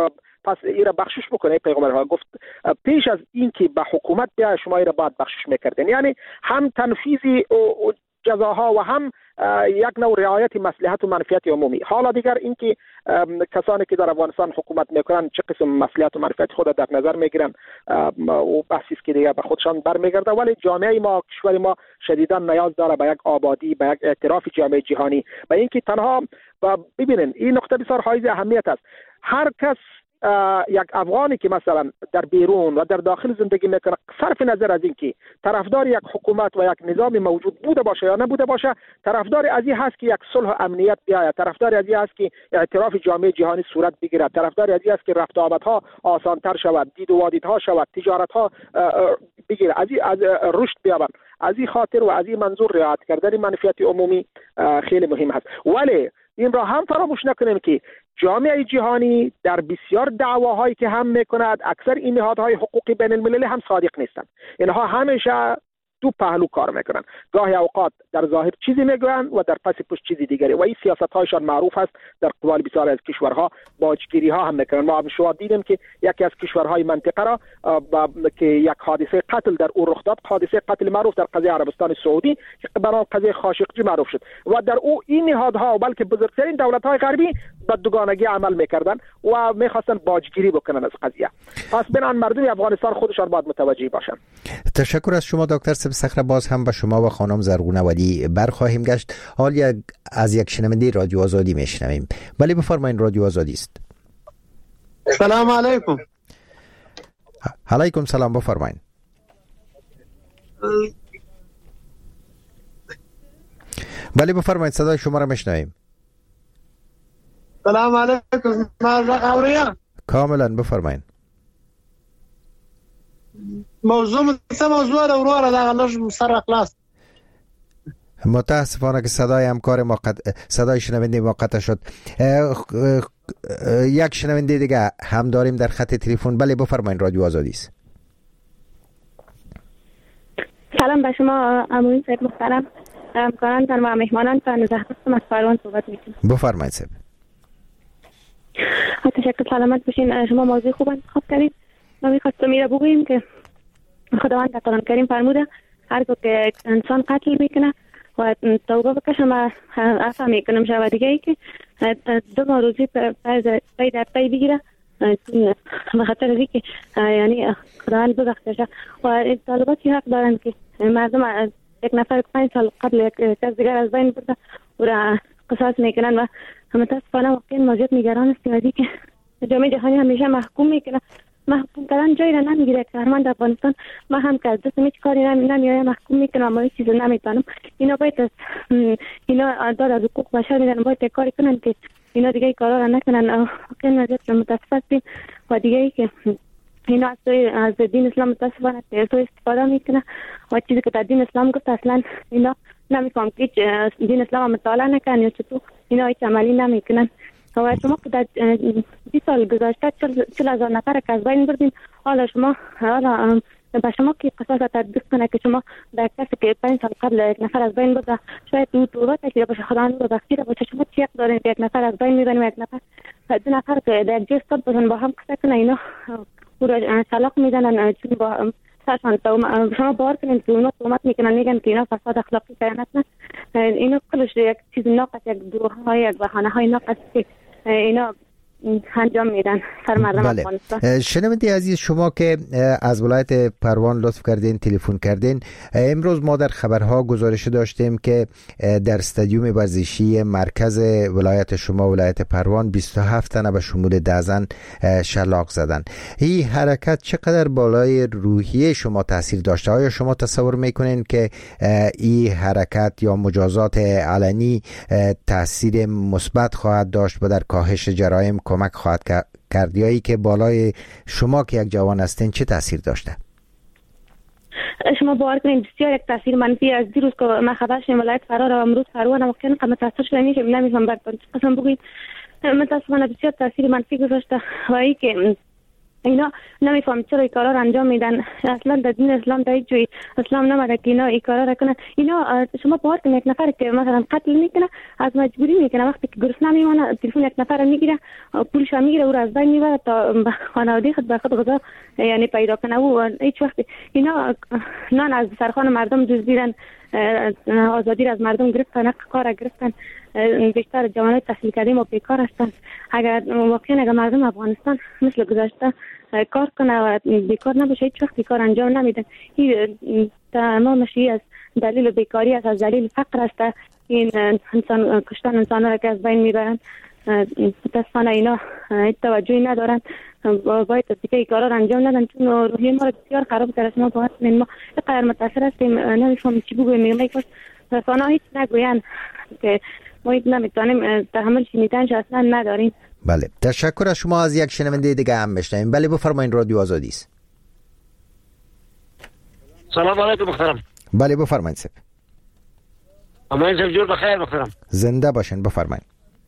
پس ایره بخشش بکنه. پیغمبر ها گفت پیش از اینکه به حکومت بیای شما ایره باید بخشش میکردین. یعنی هم تنفیذ جزاها و هم یک نوع رعایت مصلحت و منفعت عمومی. حالا دیگر اینکه کسانی که در افغانستان حکومت میکنن چه قسم مصلحت و منفعت خود در نظر میگیرن و بحثی است که دیگر به خودشان برمیگرده، ولی جامعه ما، کشور ما شدیدا نیاز داره به یک آبادی، به یک اعتراف جامعه جهانی، به اینکه تنها ببینن این نقطه بسیار حائز اهمیت است. هر کس یک افغانی که مثلا در بیرون و در داخل زندگی میکنه، صرف نظر از اینکه طرفدار یک حکومت و یک نظام موجود بوده باشه یا نبوده باشه، طرفدار از این هست که یک صلح و امنیت بیاید، طرفدار از این هست که اعتراف جامعه جهانی صورت بگیرد، طرفدار از این هست که رفت و آمدها آسانتر شود، دید و واردها شود، تجارت ها بگیره، از رشد بیابند. از این خاطر و از این منظور رعایت کردن منفعت عمومی خیلی مهم است. ولی این را هم فراموش نکنیم که جامعه جهانی در بسیار دعواهایی که هم میکند، اکثر این نهادهای حقوقی بین المللی هم صادق نیستند. اینها همیشه دو پهلو کار میکنن. گاهی اوقات در ظاهر چیزی میگویند و در پس پشت چیزی دیگری و این سیاست هایشان معروف است. در قبال بسیار از کشورها باجگیری ها هم میکنن. ما هم شما دیدیم که یکی از کشورهای منطقه را که یک حادثه قتل در او رخ داد، حادثه قتل معروف در قضیه عربستان سعودی که برای قضیه خاشقجی معروف شد و در او این نهادها و بلکه بزرگترین دولت‌های غربی به دوگانگی عمل میکردن و میخواستن باجگیری بکنن از قضیه. پس بنان مردم افغانستان خودشان باید متوجه باشن. تشکر از شما دکتر صخره. باز هم به شما و خانم زرغونه ولی برخواهیم گشت. حال از یک شنونده رادیو آزادی میشنویم. ولی بفرمایید، رادیو آزادی است. سلام علیکم. علیکم سلام، بفرمایید. ولی بفرمایید، صدای شما را میشنویم. سلام علیکم. مرحبا. کاملا بفرمایید. موضوع را داخلش سر اخلاص. متاسفانه که صدای همکار ما صدای شنونده ما قطع شد. یک شنونده دیگه هم داریم در خط تلفن. بله بفرمایید، رادیو آزادی است. سلام به شما اموین صاحب محترم، همکاران و مهمانان. زهرا هستم از پروان صحبت میکنم. بفرمایید صاحب. تشکر، سلامت باشین. شما موضوع خوب انتخاب کردید. ما می‌خواستم میره بگوییم که خداوند در قرآن کریم فرموده هرگاه که انسان قتل میکنه و توبه بکشه و عفو میکنم و دیگه ای که 2 ماه روزی پی در پی بگیره به خاطر از اینکه یعنی خداوند ببخشه. و طالباتی حق دارن که مردم یک نفر 5 سال قبل یک کس دیگر از بین برده و را قصاص میکنن و متاسفانه واقعا موضوعیت نگران است از اینکه جامعه جهانی همیشه محکوم میکنه. محکوم کردن جایی را نمیگیره. کارمند در افغانستان ما هم که از دست هیچ کاری نمیاره، محکوم میکنم و هیچ چیز نمیتونم. اینا باید اینا دار از حقوق بشر میدن، باید کاری کنن که اینا دیگه کارا را نکنن. واقعا وضعیت متاسف هستیم و دیگه ای که اینا از دین اسلام متاسفانه استفاده میکنه و چیزی که در دین اسلام گفت اصلا اینا نمیفهم که دین اسلام مطالعه نکنن یا چطور اینا هیچ عملی نمیکنن. و شما که در 20 سال گذشته 40,000 نفر که از بین بردین، حالا به شما که قصاص تطبیق کنه که شما در کسی که 5 سال قبل یک نفر از بین برده شاید او توبه کشیده باشه، خداوند رو بخشیده باشه، شما چی حق دارین که یک نفر از بین میبرین و یک نفر 2 نفر که در جیس تاب باشن با هم قصه کنه اینا او را طلاق میدنن چون با سرشان شما باور کنین که اونا تهمت میکنن میگن که اینا فساد اخلاقی کردن. اینا کلش یک چیز ناقص، یک دروغ های، یک بهانه های ناقص که اینا انجام میدن سر مردم افغانستان. شنونده عزیز، شما که از ولایت پروان لطف کردین تلفن کردین، امروز ما در خبرها گزارش داشتیم که در استادیوم ورزشی مرکز ولایت شما ولایت پروان 27 تنه به شمول 10 زن شلاق زدن. این حرکت چقدر بالای روحیه شما تاثیر داشته؟ آیا شما تصور میکنین که این حرکت یا مجازات علنی تاثیر مثبت خواهد داشت و در کاهش جرایم کمک خواهد کرد، یا ای که بالای شما که یک جوان هستین چه تاثیر داشته؟ شما باور کنید بسیار یک تاثیر منفی. از دیروز که من خبر شدم ولایت فرار و امروز پروان واقعا متاسف شدم نمیفهم براتون قسم بگویید متاسفانه بسیار تاثیر منفی گذاشته و ای که اینا نمیفهم چرا این کارا رو انجام میدن. اصلا در دین اسلام در هیچ جای اسلام نمیده که اینا این کارا رو کنن. اینا شما باور کنید یک نفر که مثلا قتل میکنه از مجبوری میکنه، وقتی که گرسنه میمونه تلفن یک نفر میگیره پولش میگیره او را از بین میبره تا خانواده خود به خود غذا یعنی پیدا کنه. و هیچ وقت اینا نان از سرخوان مردم دزدیدن، آزادی را از مردم گرفتن، کار گرفتن. بیشتر جوانای تحصیل کرده ما بیکار هستند. اگر واقعا مردم افغانستان مثل گذشته کار کنه و بیکار نباشه هیچ وقت کار انجام نمیدن. این تمامش از دلیل بیکاری است، از دلیل فقر است. این انسان کشتن انسان را که از بین میبرند متاسفانه اینا توجهی ندارن. باید دیگه کارا رو انجام ندن چون روحیه ما رو بسیار خراب کرده. ما باید ما اینقدر متاثر هستیم نمیفهمیم چی بگویم. میگم که رسانه‌ها هیچ نگوین که ما نمیتونیم تحمل شنیدنش اصلا نداریم. بله تشکر از شما. از یک شنونده دیگه هم بشنویم. بله بفرمایید، رادیو آزادی است. سلام علیکم محترم. بله بفرمایید سپ. امان جور بخیر محترم. زنده باشین بفرمایید.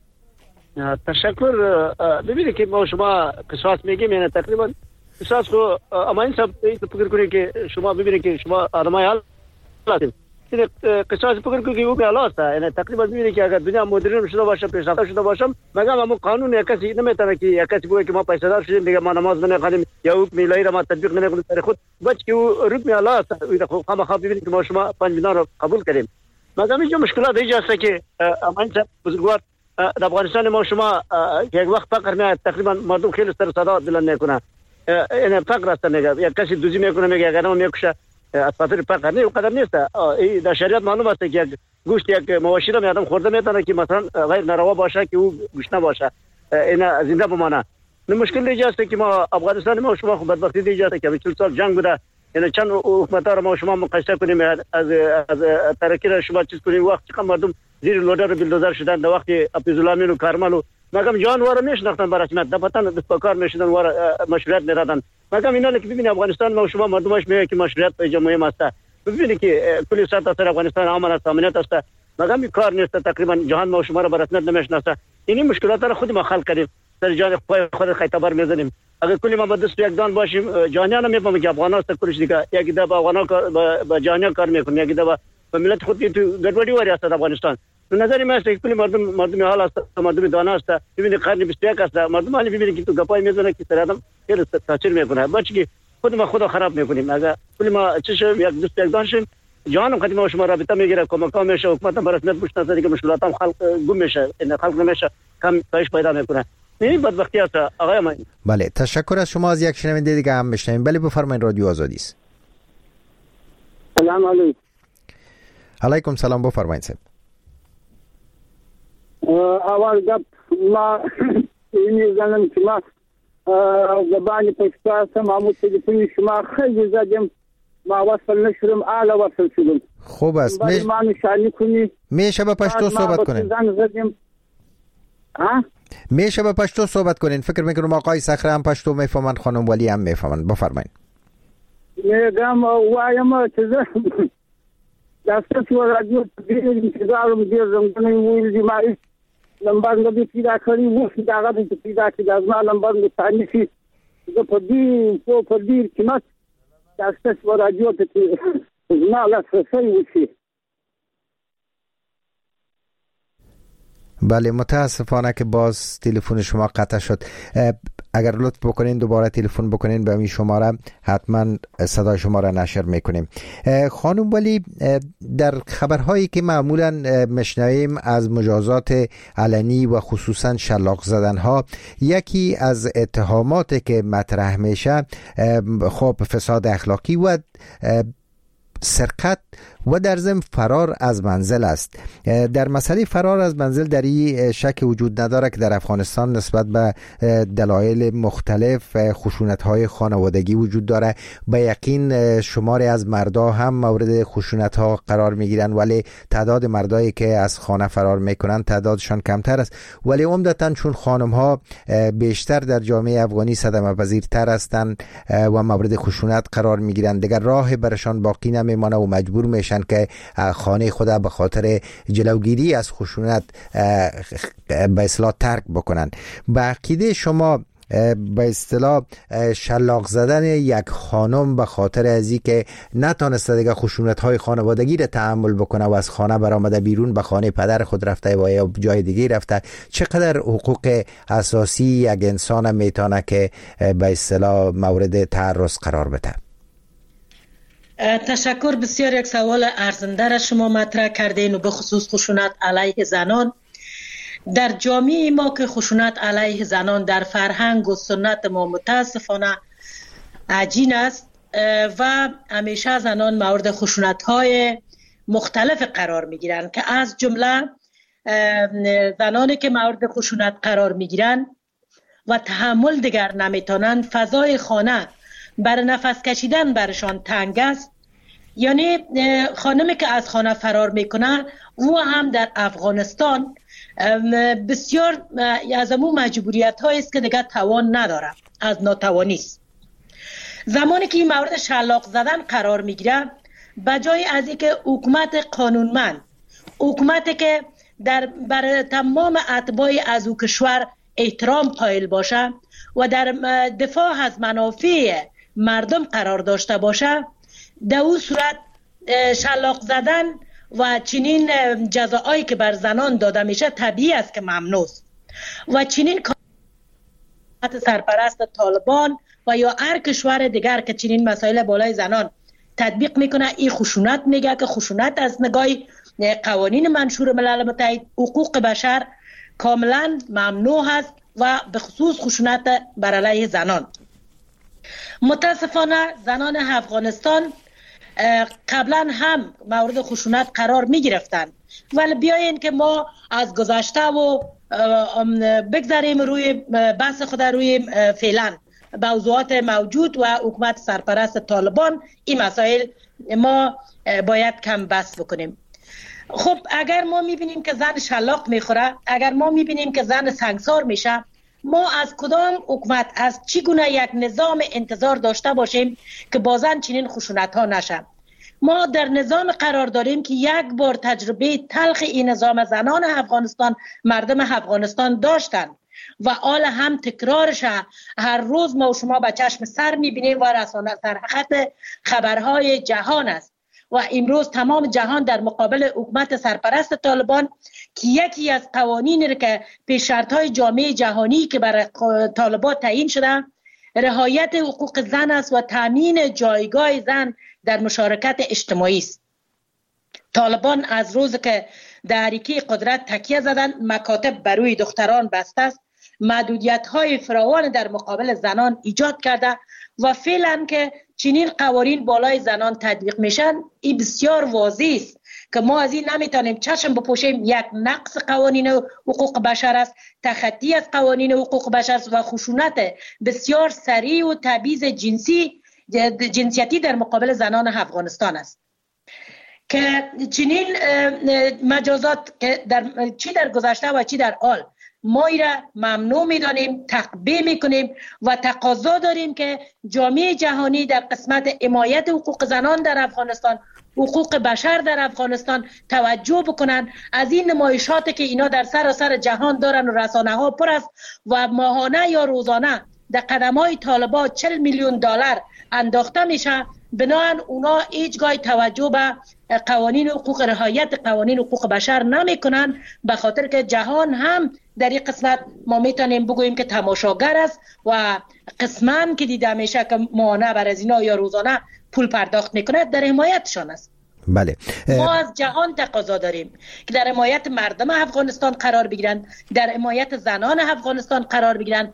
تشکر. ببینید که ما شما قصاص میگیم یعنی تقریبا قصاص کو امان صاحب فکر کنید که شما ببینید که شما آدمای حال هستید. این قصاص فکر کنید که او به است. یعنی تقریبا ببینید که اگر دنیا مدرن شده باشه پیشرفته شده باشم مگر ما قانون یک کسی نمیتونه که یک کسی بگه که ما پیسه دار شدیم دیگه ما نماز نمیخوانیم یا حکم الهی را ما تطبیق نمیکنیم در خود بچ که او رکن الله است. او خام ببینید که ما شما 5 بنا رو قبول کردیم. مگر اینجا مشکلات ایجاد است که امان صاحب بزرگوار در افغانستان ما شما یک وقت فقر میاد تقریبا مردم خیلی سر صدا بلند میکنه. این فقر است میگه یک کسی دوزی میکنه میگه اگر ما میکشه از خاطر فقر نه اونقدر نیست. این در شریعت معلوم است که گوشت یک مواشی را آدم خورده میتونه که مثلا غیر ناروا باشه که او گوشت نباشه این زنده بمانه. مشکل دیگه است که ما افغانستان ما شما خود بدبختی دیگه است که 40 سال جنگ بوده. یعنی چند حکومت‌ها را ما شما مقایسه کنیم از ترقی را شما چیز کنیم وقت چقدر مردم زیر لودر و بلدوزر شدن در وقت عبدالامین و کارمل و مگم جانوار میشناختن بر رسمیت دفتن دستکار میشدن و مشروعیت میدادن. مگم اینا که ببینید افغانستان ما شما مردمش میگه که مشروعیت پیجا مهم است. ببینید که کلی ساعت اثر افغانستان امن است امنیت است مگم این کار نیست. تقریبا جهان ما شما را بر رسمیت نمیشناسه. این مشکلات را خود ما حل کردیم در جان خود خیتبر میزنیم. اگر کلی ما با دست یک دان باشیم جهانیان میفهمن که افغانان است کلش دیگه یک دفعه افغانان با جهانیان کار میکنه یک دفعه با ملت خود تو گډوډي وری است افغانستان. نظر ما است که کلی مردم حال است مردم دانا است. ببینید قرن 21 است مردم حالی ببینید که تو گپای میزنه که سر آدم خیلی تاثیر میکنه. بچگی خود خراب میکنیم. اگر کلی ما چه یک دست یک دان شیم جهان خدمت شما رابطه میگیره کمک میشه حکومت هم رسمیت بشناسه دیگه مشکلات هم خلق گم میشه این خلق نمیشه کم کاهش پیدا میکنه. این بدبختی است آقای من. بله تشکر از شما. از یک شنونده دیگه هم بشنویم. بله بفرمایید، رادیو آزادی است. سلام علیکم. علیکم سلام بفرمایید صاحب. اول گپ ما این زنم که ما زبانی پشتو محمود تلفنی شما خیلی زدیم ما وصل نشدم اعلی وصل شدم. خوب است. ما نشانی کنی میشه به پشتو صحبت کنین؟ زن زدیم میشه به پشتو صحبت کنین؟ فکر میکنم آقای صخره هم پشتو میفهمن، خانم ولی هم میفهمن. بفرمایید. میگم وایم چه دستش و رادیو دیگه دارم دیگه زنگونه ویل دی ما نمبر نبی پیدا کړی و چې دا غږ پیدا کړی د ما نمبر مې ثاني شي زه په دې قیمت دستش و رادیو ته زما لاسرسی وشي. بله متاسفانه که باز تلفن شما قطع شد. اگر لطف بکنین دوباره تلفن بکنین به این شماره حتما صدای شما را نشر میکنیم. خانم ولی در خبرهایی که معمولا مشنویم از مجازات علنی و خصوصا شلاق زدن ها، یکی از اتهاماتی که مطرح میشه خب فساد اخلاقی و سرقت و در ضمن فرار از منزل است. در مسئله فرار از منزل در این شک وجود نداره که در افغانستان نسبت به دلایل مختلف خشونت‌های خانوادگی وجود داره. به یقین شماری از مردا هم مورد خشونت‌ها قرار میگیرن، ولی تعداد مردایی که از خانه فرار میکنن تعدادشان کمتر است. ولی عمدتاً چون خانم‌ها بیشتر در جامعه افغانی صدمه پذیرتر هستند و مورد خشونت قرار میگیرن، دیگر راه برشان باقی نمیمانه و مجبور میشن که خانه خود به خاطر جلوگیری از خشونت به اصطلاح ترک بکنن. به عقیده شما به اصطلاح شلاق زدن یک خانم به خاطر از این که نتونسته دیگه خشونت‌های خانوادگی را تحمل بکنه و از خانه برآمده بیرون به خانه پدر خود رفته و یا جای دیگه رفته، چقدر حقوق اساسی یک انسان میتونه که به اصطلاح مورد تعرض قرار بده؟ تشکر. بسیار یک سوال ارزنده را شما مطرح کردین و به خصوص خشونت علیه زنان. در جامعه ما که خشونت علیه زنان در فرهنگ و سنت ما متاسفانه عجین است و همیشه زنان مورد خشونت‌های مختلف قرار می‌گیرند که از جمله زنانی که مورد خشونت قرار می‌گیرند و تحمل دیگر نمی‌توانند، فضای خانه بر نفس کشیدن برشان تنگ است. یعنی خانمی که از خانه فرار میکنه او هم در افغانستان بسیار از امون مجبوریت هایی است که دیگر توان نداره، از ناتوانی است. زمانی که این مورد شلاق زدن قرار میگیره، بجای از اینکه حکومت قانونمند، حکومتی که بر تمام اتباع از او کشور احترام قائل باشه و در دفاع از منافع مردم قرار داشته باشه، در اون صورت شلاق زدن و چنین جزاهایی که بر زنان داده میشه طبیعی است که ممنوع است. و چنین سرپرست طالبان و یا هر کشور دیگر که چنین مسائل بالای زنان تطبیق میکنه، این خشونت میگه که خشونت از نگاه قوانین منشور ملل متحد حقوق بشر کاملا ممنوع است و به خصوص خشونت بر علیه زنان. متاسفانه زنان افغانستان قبلا هم مورد خشونت قرار می گرفتن، ولی بیایین که ما از گذشته و بگذاریم روی بحث خود روی فعلا موضوعات موجود و حکومت سرپرست طالبان، این مسائل ما باید کم بحث بکنیم. خب اگر ما می بینیم که زن شلاق می خوره، اگر ما می بینیم که زن سنگسار میشه، ما از کدام حکومت، از چگونه یک نظام انتظار داشته باشیم که بازن چنین خشونت ها نشه؟ ما در نظام قرار داریم که یک بار تجربه تلخ این نظام زنان افغانستان مردم افغانستان داشتن و حال هم تکرارش هر روز ما و شما به چشم سر میبینیم و رسانه سرخط خبرهای جهان است. و امروز تمام جهان در مقابل حکومت سرپرست طالبان که یکی از قوانین که پیش شرط‌های جامعه جهانی که برای طالبان تعیین شده رعایت حقوق زن است و تامین جایگاه زن در مشارکت اجتماعی است. طالبان از روز که در حرکه قدرت تکیه زدن، مکاتب بروی دختران بسته است، محدودیت‌های فراوان در مقابل زنان ایجاد کرده و فعلا که چنین قوانین بالای زنان تطبیق میشن، این بسیار واضح است که ما از این نمیتونیم چشم بپوشیم. یک نقص قوانین حقوق بشر است، تخطی از قوانین حقوق بشر است و خشونت بسیار سریع و تبعیض جنسیتی در مقابل زنان افغانستان است که چنین مجازات که چی در گذشته و چی در حال ما ایره ممنوع میدانیم، تقبیح میکنیم و تقاضا داریم که جامعه جهانی در قسمت حمایت حقوق زنان در افغانستان، حقوق بشر در افغانستان توجه بکنن. از این نمایشاتی که اینا در سراسر جهان دارن و رسانه ها پر است و ماهانه یا روزانه در قدم های طالبان 40 میلیون دلار انداخته میشه، بنابراین اونا هیچگاه توجه به قوانین حقوق رعایت قوانین حقوق بشر نمیکنن، به خاطر که جهان هم در این قسمت ما میتونیم بگوییم که تماشاگر است و قسمان که دیده میشه که ماهانه بر از اینا یا روزانه پول پرداخت میکنه در حمایتشان است. بله. ما از جهان تقاضا داریم که در حمایت مردم افغانستان قرار بگیرند، در حمایت زنان افغانستان قرار بگیرند.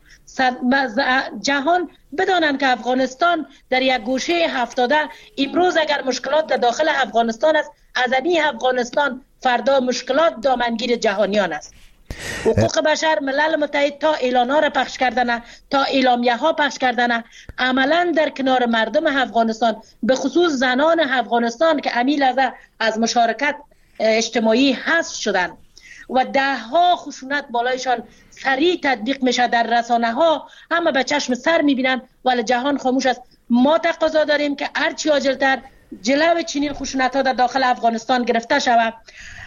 جهان بدانند که افغانستان در یک گوشه افتاده. امروز اگر مشکلات در داخل افغانستان است، از این افغانستان فردا مشکلات دامنگیر جهانیان است. حقوق بشر ملل متحد تا اعلان‌ها را پخش کردن، تا اعلامیه‌ها پخش کردن، عملاً در کنار مردم افغانستان به خصوص زنان افغانستان که امیل از مشارکت اجتماعی حذف شدن و ده‌ها خشونت بالایشان سریع تطبیق میشه در رسانه‌ها، همه به چشم سر میبینن ولی جهان خاموش است. ما تقاضا داریم که هرچی عاجل‌تر جلو چنین خشونت‌ها در داخل افغانستان گرفته شود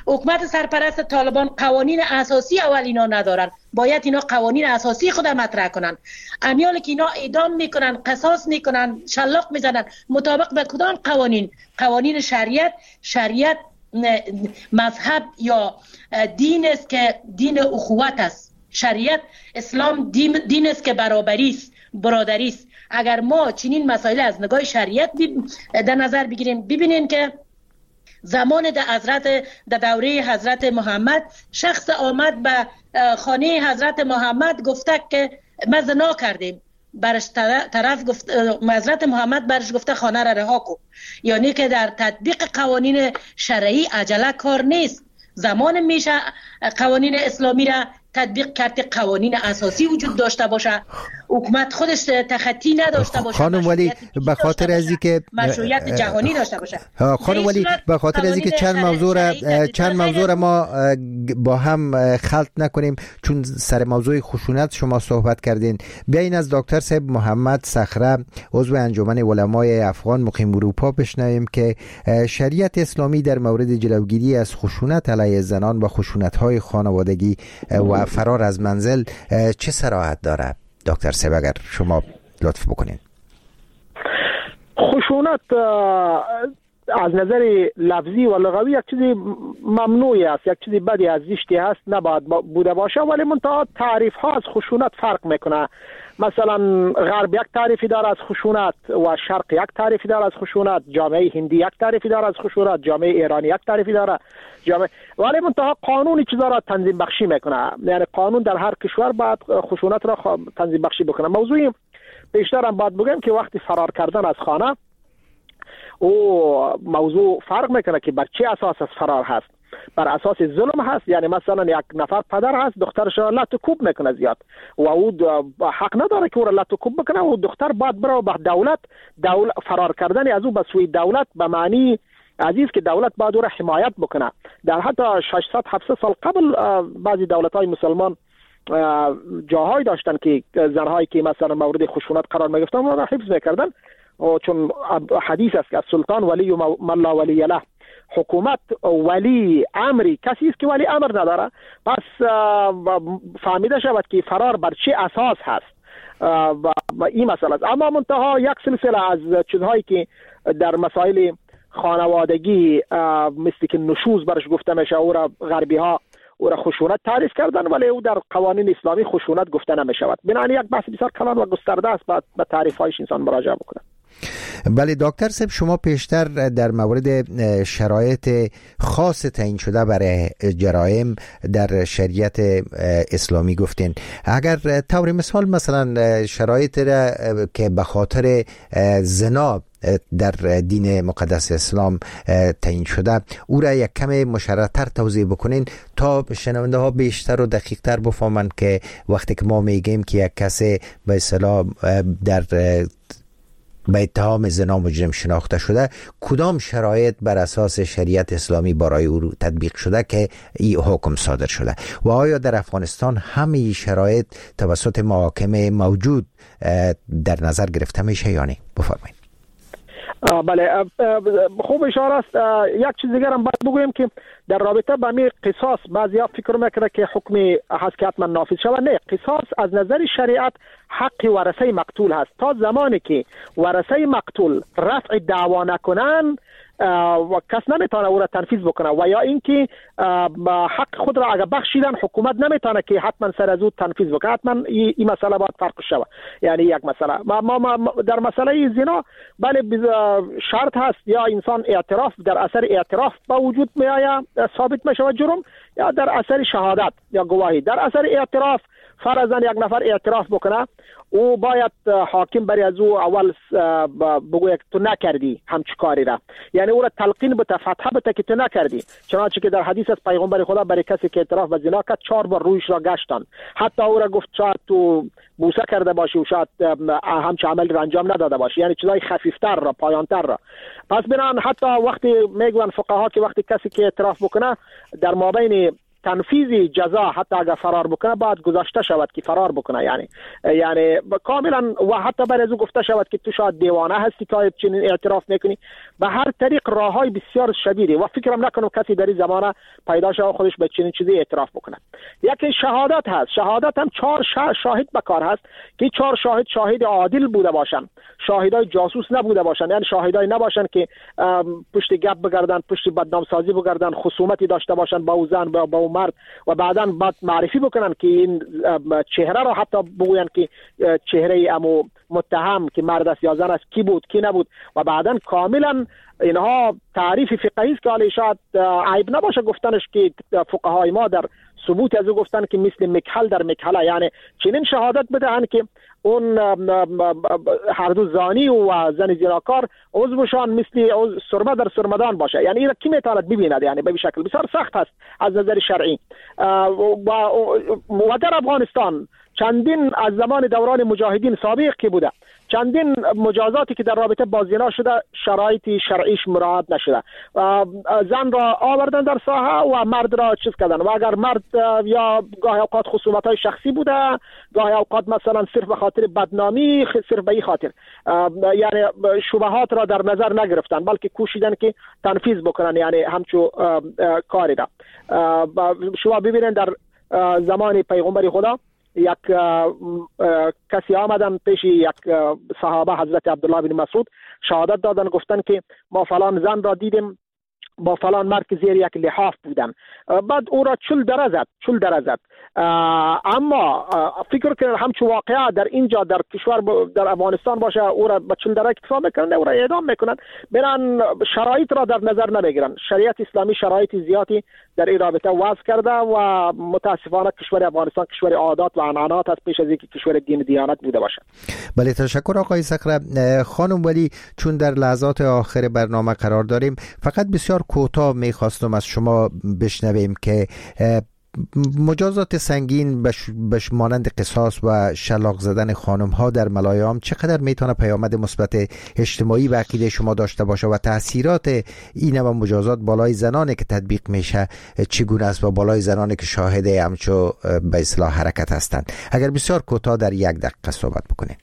حکومت سرپرست طالبان قوانین اساسی اول اینا ندارن، باید اینا قوانین اساسی خود مطرح کنن. امیال که اینا اعدام میکنن، قصاص میکنن، شلاق میزنن، مطابق به کدام قوانین؟ قوانین شریعت مذهب یا دین است که دین اخوت است. شریعت اسلام دین است که برابری است، برادری است. اگر ما چنین مسائل از نگاه شریعت در نظر بگیریم، ببینیم که زمان در دوره حضرت محمد شخص آمد به خانه حضرت محمد گفته که ما زنا کردیم، برش طرف گفت، حضرت محمد برش گفته خانه را رها کن. یعنی که در تطبیق قوانین شرعی عجله کار نیست. زمان میشه قوانین اسلامی را تطبیق کرده، قوانین اساسی وجود داشته باشه، حکومت خودش تخطی نداشته باشه، خانم ولی به خاطر از اینکه مشروعیت جهانی داشته باشه. خانم ولی به خاطر از اینکه چند موضوع را ما با هم خلط نکنیم، چون سر موضوع خشونت شما صحبت کردین، بیاین از دکتر صاحب محمد صخره عضو انجمن علمای افغان مقیم اروپا بشنویم که شریعت اسلامی در مورد جلوگیری از خشونت علیه زنان و خشونت‌های خانوادگی و فرار از منزل چه صراحت داره؟ دکتر صاحب اگر شما لطف بکنین. خشونت از نظر لفظی و لغوی یک چیزی ممنوعی است، یک چیزی بدی از زشتی هست، نباید بوده باشه، ولی منتها تعریف ها از خشونت فرق میکنه. مثلا غرب یک تعریفی داره از خشونت و شرق یک تعریفی داره از خشونت، جامعه هندی یک تعریفی داره از خشونت، جامعه ایرانی یک تعریفی داره، ولی منتها قانون چیزا را تنظیم بخشی میکنه. یعنی قانون در هر کشور باید خشونت را تنظیم بخشی بکنه. موضوعی بیشتر هم باید بگم که وقتی فرار کردن از خانه، او موضوع فرق میکنه که بر چه اساس از فرار هست. بر اساس ظلم هست، یعنی مثلا یک نفر پدر هست دخترش را لط و کوب میکنه زیاد و او حق نداره که او را لط و کوب بکنه، و دختر باید بره به دولت فرار کردن از او به سوی دولت به معنی عزیز که دولت باید او را حمایت بکنه. در حتی 600-700 سال قبل بعضی دولت‌های مسلمان جاهای داشتن که زنهایی که مثلا مورد خشونت قرار میگرفتن اون را حفظ میکردن، چون حدیث است که از سلطان ولی و من لا ولی له. حکومت ولی امری کسی است که ولی امر نداره، پس فهمیده شود که فرار بر چه اساس هست و این مسئله است. اما منتها یک سلسله از چیزهایی که در مسائل خانوادگی مثل که نشوز برش گفته میشه، او را غربی ها او را خشونت تعریف کردن، ولی او در قوانین اسلامی خشونت گفته نمیشود. بنابراین یک بحث بسیار کلان و گسترده است، به تعریف هایش انسان مراجعه بکنه. بله دکتر صاحب، شما پیشتر در مورد شرایط خاص تعیین شده برای جرایم در شریعت اسلامی گفتین. اگر طور مثلا شرایط را که به خاطر زنا در دین مقدس اسلام تعیین شده، او را یک کم مشرح‌تر توضیح بکنین تا شنونده ها بیشتر و دقیق تر بفهمند که وقتی که ما میگیم که یک کسی به اصطلاح در به اتهام زنا مجرم شناخته شده، کدام شرایط بر اساس شریعت اسلامی برای او تطبیق شده که این حکم صادر شده، و آیا در افغانستان همه شرایط توسط محاکم موجود در نظر گرفته میشه یا نه؟ بفرمایید. بله، خوب اشاره است. یک چیز دیگر هم باید بگویم که در رابطه با می قصاص بعضی ها فکر میکنه که حکمی هست که حتما نافذ شود. نه، قصاص از نظر شریعت حق ورثه مقتول هست. تا زمانی که ورثه مقتول رفع دعوا نکنن و کس نمیتونه او را تنفیذ بکنه، و یا اینکه حق خود را اگر بخشیدن حکومت نمیتونه که حتما سر از او تنفیذ بکنه. حتما این مسئله باید فرق شود. یعنی یک مسئله ما در مسئله زنا بله شرط هست، یا انسان اعتراف در اثر اعتراف با وجود میآید ثابت میشه جرم، یا در اثر شهادت یا گواهی. در اثر اعتراف فرضاً یک نفر اعتراف بکنه، او باید حاکم برای از او اول بگوید تو نکردی همچی کاری را، یعنی او را تلقین بده، فتحه بده که تو نکردی. چنانچه که در حدیث از پیغمبر خدا برای کسی که اعتراف به زنا کرد 4 بار رویش را گشتن، حتی او را گفت شاید تو بوسه کرده باشی و شاید همچی عمل را انجام نداده باشی، یعنی چیزای خفیفتر را، پایانتر را. پس بنان حتی وقتی میگوین فقها که وقتی کسی که اعتراف بکنه در مابین تنفیذ جزا حتی اگر فرار بکنه باید گذاشته شود که فرار بکنه، یعنی کاملا، و حتی برای از او گفته شود که تو شاید دیوانه هستی تا چنین اعتراف میکنی. به هر طریق راههای بسیار شدیده و فکرم نکنم کسی در این زمانه پیدا شه خودش به چنین چیزی اعتراف بکنه. یکی شهادت هست. شهادت هم 4 شاهد به کار هست که 4 شاهد عادل بوده باشن، شاهدای جاسوس نبوده باشن، یعنی شاهدای نباشن که پشت گپ بگردن، پشت بدنام سازی بگردن، خصومتی داشته باشن با او زن با او مرد و بعداً معرفی بکنن که این چهره را حتی بگوین که چهره امو متهم که مرد است یا زن است کی بود کی نبود و بعداً کاملا اینها تعریف فقهی است که حالا شاید عیب نباشه گفتنش که فقهای ما در ثبوت از او گفتن که مثل مکحل در مکحله، یعنی چنین شهادت بدهن که اون هر دو زانی و زن زناکار عضوشان مثل سرمه در سرمدان باشه. یعنی این کی میتواند ببیند؟ یعنی به شکل بسیار سخت است از نظر شرعی. و در افغانستان چندین از زمان دوران مجاهدین سابق که بوده چندین مجازاتی که در رابطه با زنا شده شرایط شرعیش مراعات نشده، زن را آوردن در ساحه و مرد را چیز کردن و اگر مرد یا گاهی اوقات خصومت‌های شخصی بوده، گاهی اوقات مثلا صرف به خاطر بدنامی، صرف به این خاطر یعنی شبهات را در نظر نگرفتن بلکه کوشیدن که تنفیذ بکنن، یعنی همچو کاری را. شما ببینید در زمان پیغمبر خدا یک کسی آمدن پیش یک صحابه حضرت عبدالله بن مسعود شهادت دادن، گفتن که ما فلان زن را دیدیم با فلان مرد که زیر یک لحاف بودن. بعد او را چل در زد. اما فکر کنن همچون واقعا در اینجا در کشور در افغانستان باشه او را به چل در اکتفا میکنن، او را اعدام میکنن، برن شرایط را در نظر نمیگیرن. شریعت اسلامی شرایط زیادی در این رابطه وضع کرده و متاسفانه کشور افغانستان کشور عادات و عنعنات است پیش از اینکه کشور دین و دیانت بوده باشه. بله، تشکر آقای صقر. خانم ولی چون در لحظات آخر برنامه قرار داریم، فقط بسیار کوتاه میخواستم از شما بشنویم که مجازات سنگین مانند قصاص و شلاق زدن خانم ها در ملایام چقدر میتونه پیامد مثبت اجتماعی و عقیده شما داشته باشه و تاثیرات این و مجازات بالای زنانی که تطبیق میشه چگونه است و بالای زنانی که شاهد همچو به اصطلاح حرکت هستند؟ اگر بسیار کوتاه در 1 دقیقه صحبت بکنید.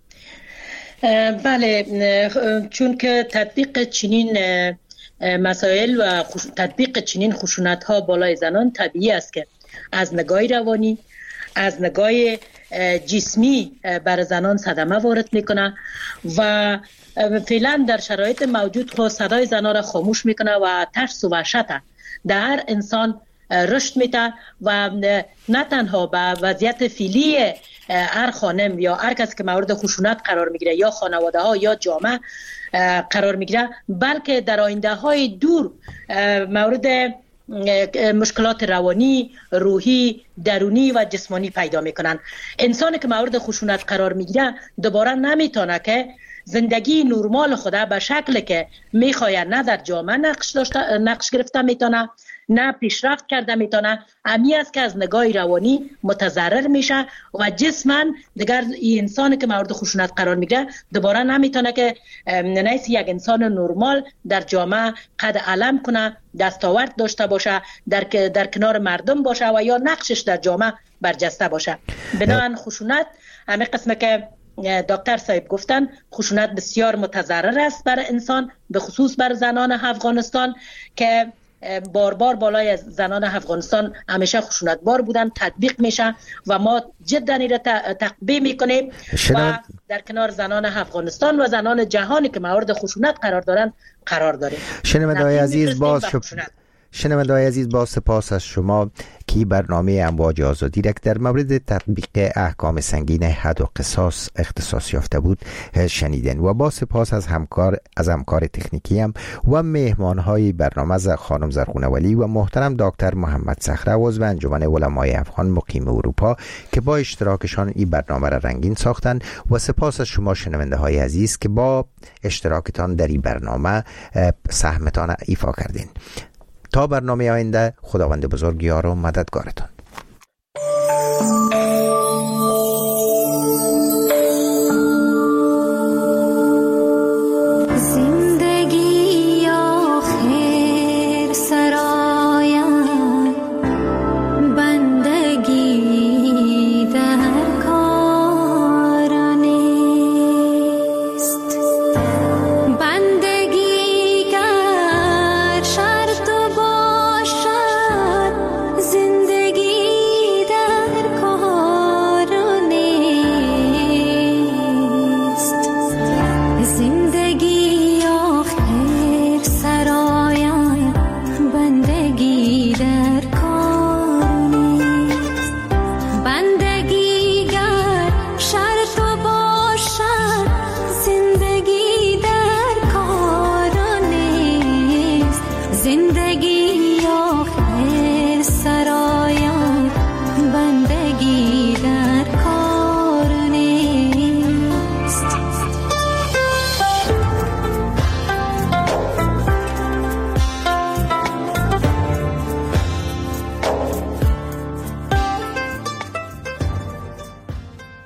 بله، چون که تطبیق چنین مسائل و تطبیق چنین خشونت ها بالای زنان طبیعی است که از نگاه روانی، از نگاه جسمی بر زنان صدمه وارد میکنه و فعلا در شرایط موجود خود صدای زنان را خاموش میکنه و ترس و وحشت در هر انسان رشد میده و نه تنها به وضعیت فعلی هر خانم یا هر کس که مورد خشونت قرار میگیره یا خانواده ها یا جامعه قرار میگیره، بلکه در آینده های دور مورد مشکلات روانی، روحی، درونی و جسمانی پیدا میکنن. انسانی که مورد خشونت قرار میگیره دوباره نمیتونه که زندگی نرمال خدا به شکل که میخواد نه در جامعه نقش گرفته میتونه، نه پیشرفت کرده میتونه. امی است که از نگاه روانی متضرر میشه و جسماً دیگر این انسانی که مورد خشونت قرار میگیره دوباره نمیتونه که نیست یک انسان نرمال در جامعه قد علم کنه، دستاورد داشته باشه، در کنار مردم باشه و یا نقشش در جامعه برجسته باشه. بنابراین خشونت همه قسمه که دکتر صاحب گفتن، خشونت بسیار متضرر است بر انسان، به خصوص بر زنان افغانستان که بار بالای زنان افغانستان همیشه خشونت بار بودن، تطبیق میشه و ما جدا این را تقبیح میکنیم و در کنار زنان افغانستان و زنان جهانی که مورد خشونت قرار داریم. شنونده‌های عزیز، باز سپاس از شما که برنامه امواج آزادی را در مورد تطبیق احکام سنگین حد و قصاص اختصاص یافته بود شنیدن و با سپاس از همکار تکنیکی هم و مهمانهای برنامه خانم زرخونه ولی و محترم دکتر محمد صخره عضو انجمن علمای افغان مقیم اروپا که با اشتراکشان این برنامه را رنگین ساختن و سپاس از شما شنونده های عزیز که با اشتراکتان در این برنامه سهمتان ایفا کردین. تا برنامه آینده، خداوند بزرگ یار و مددگارتان.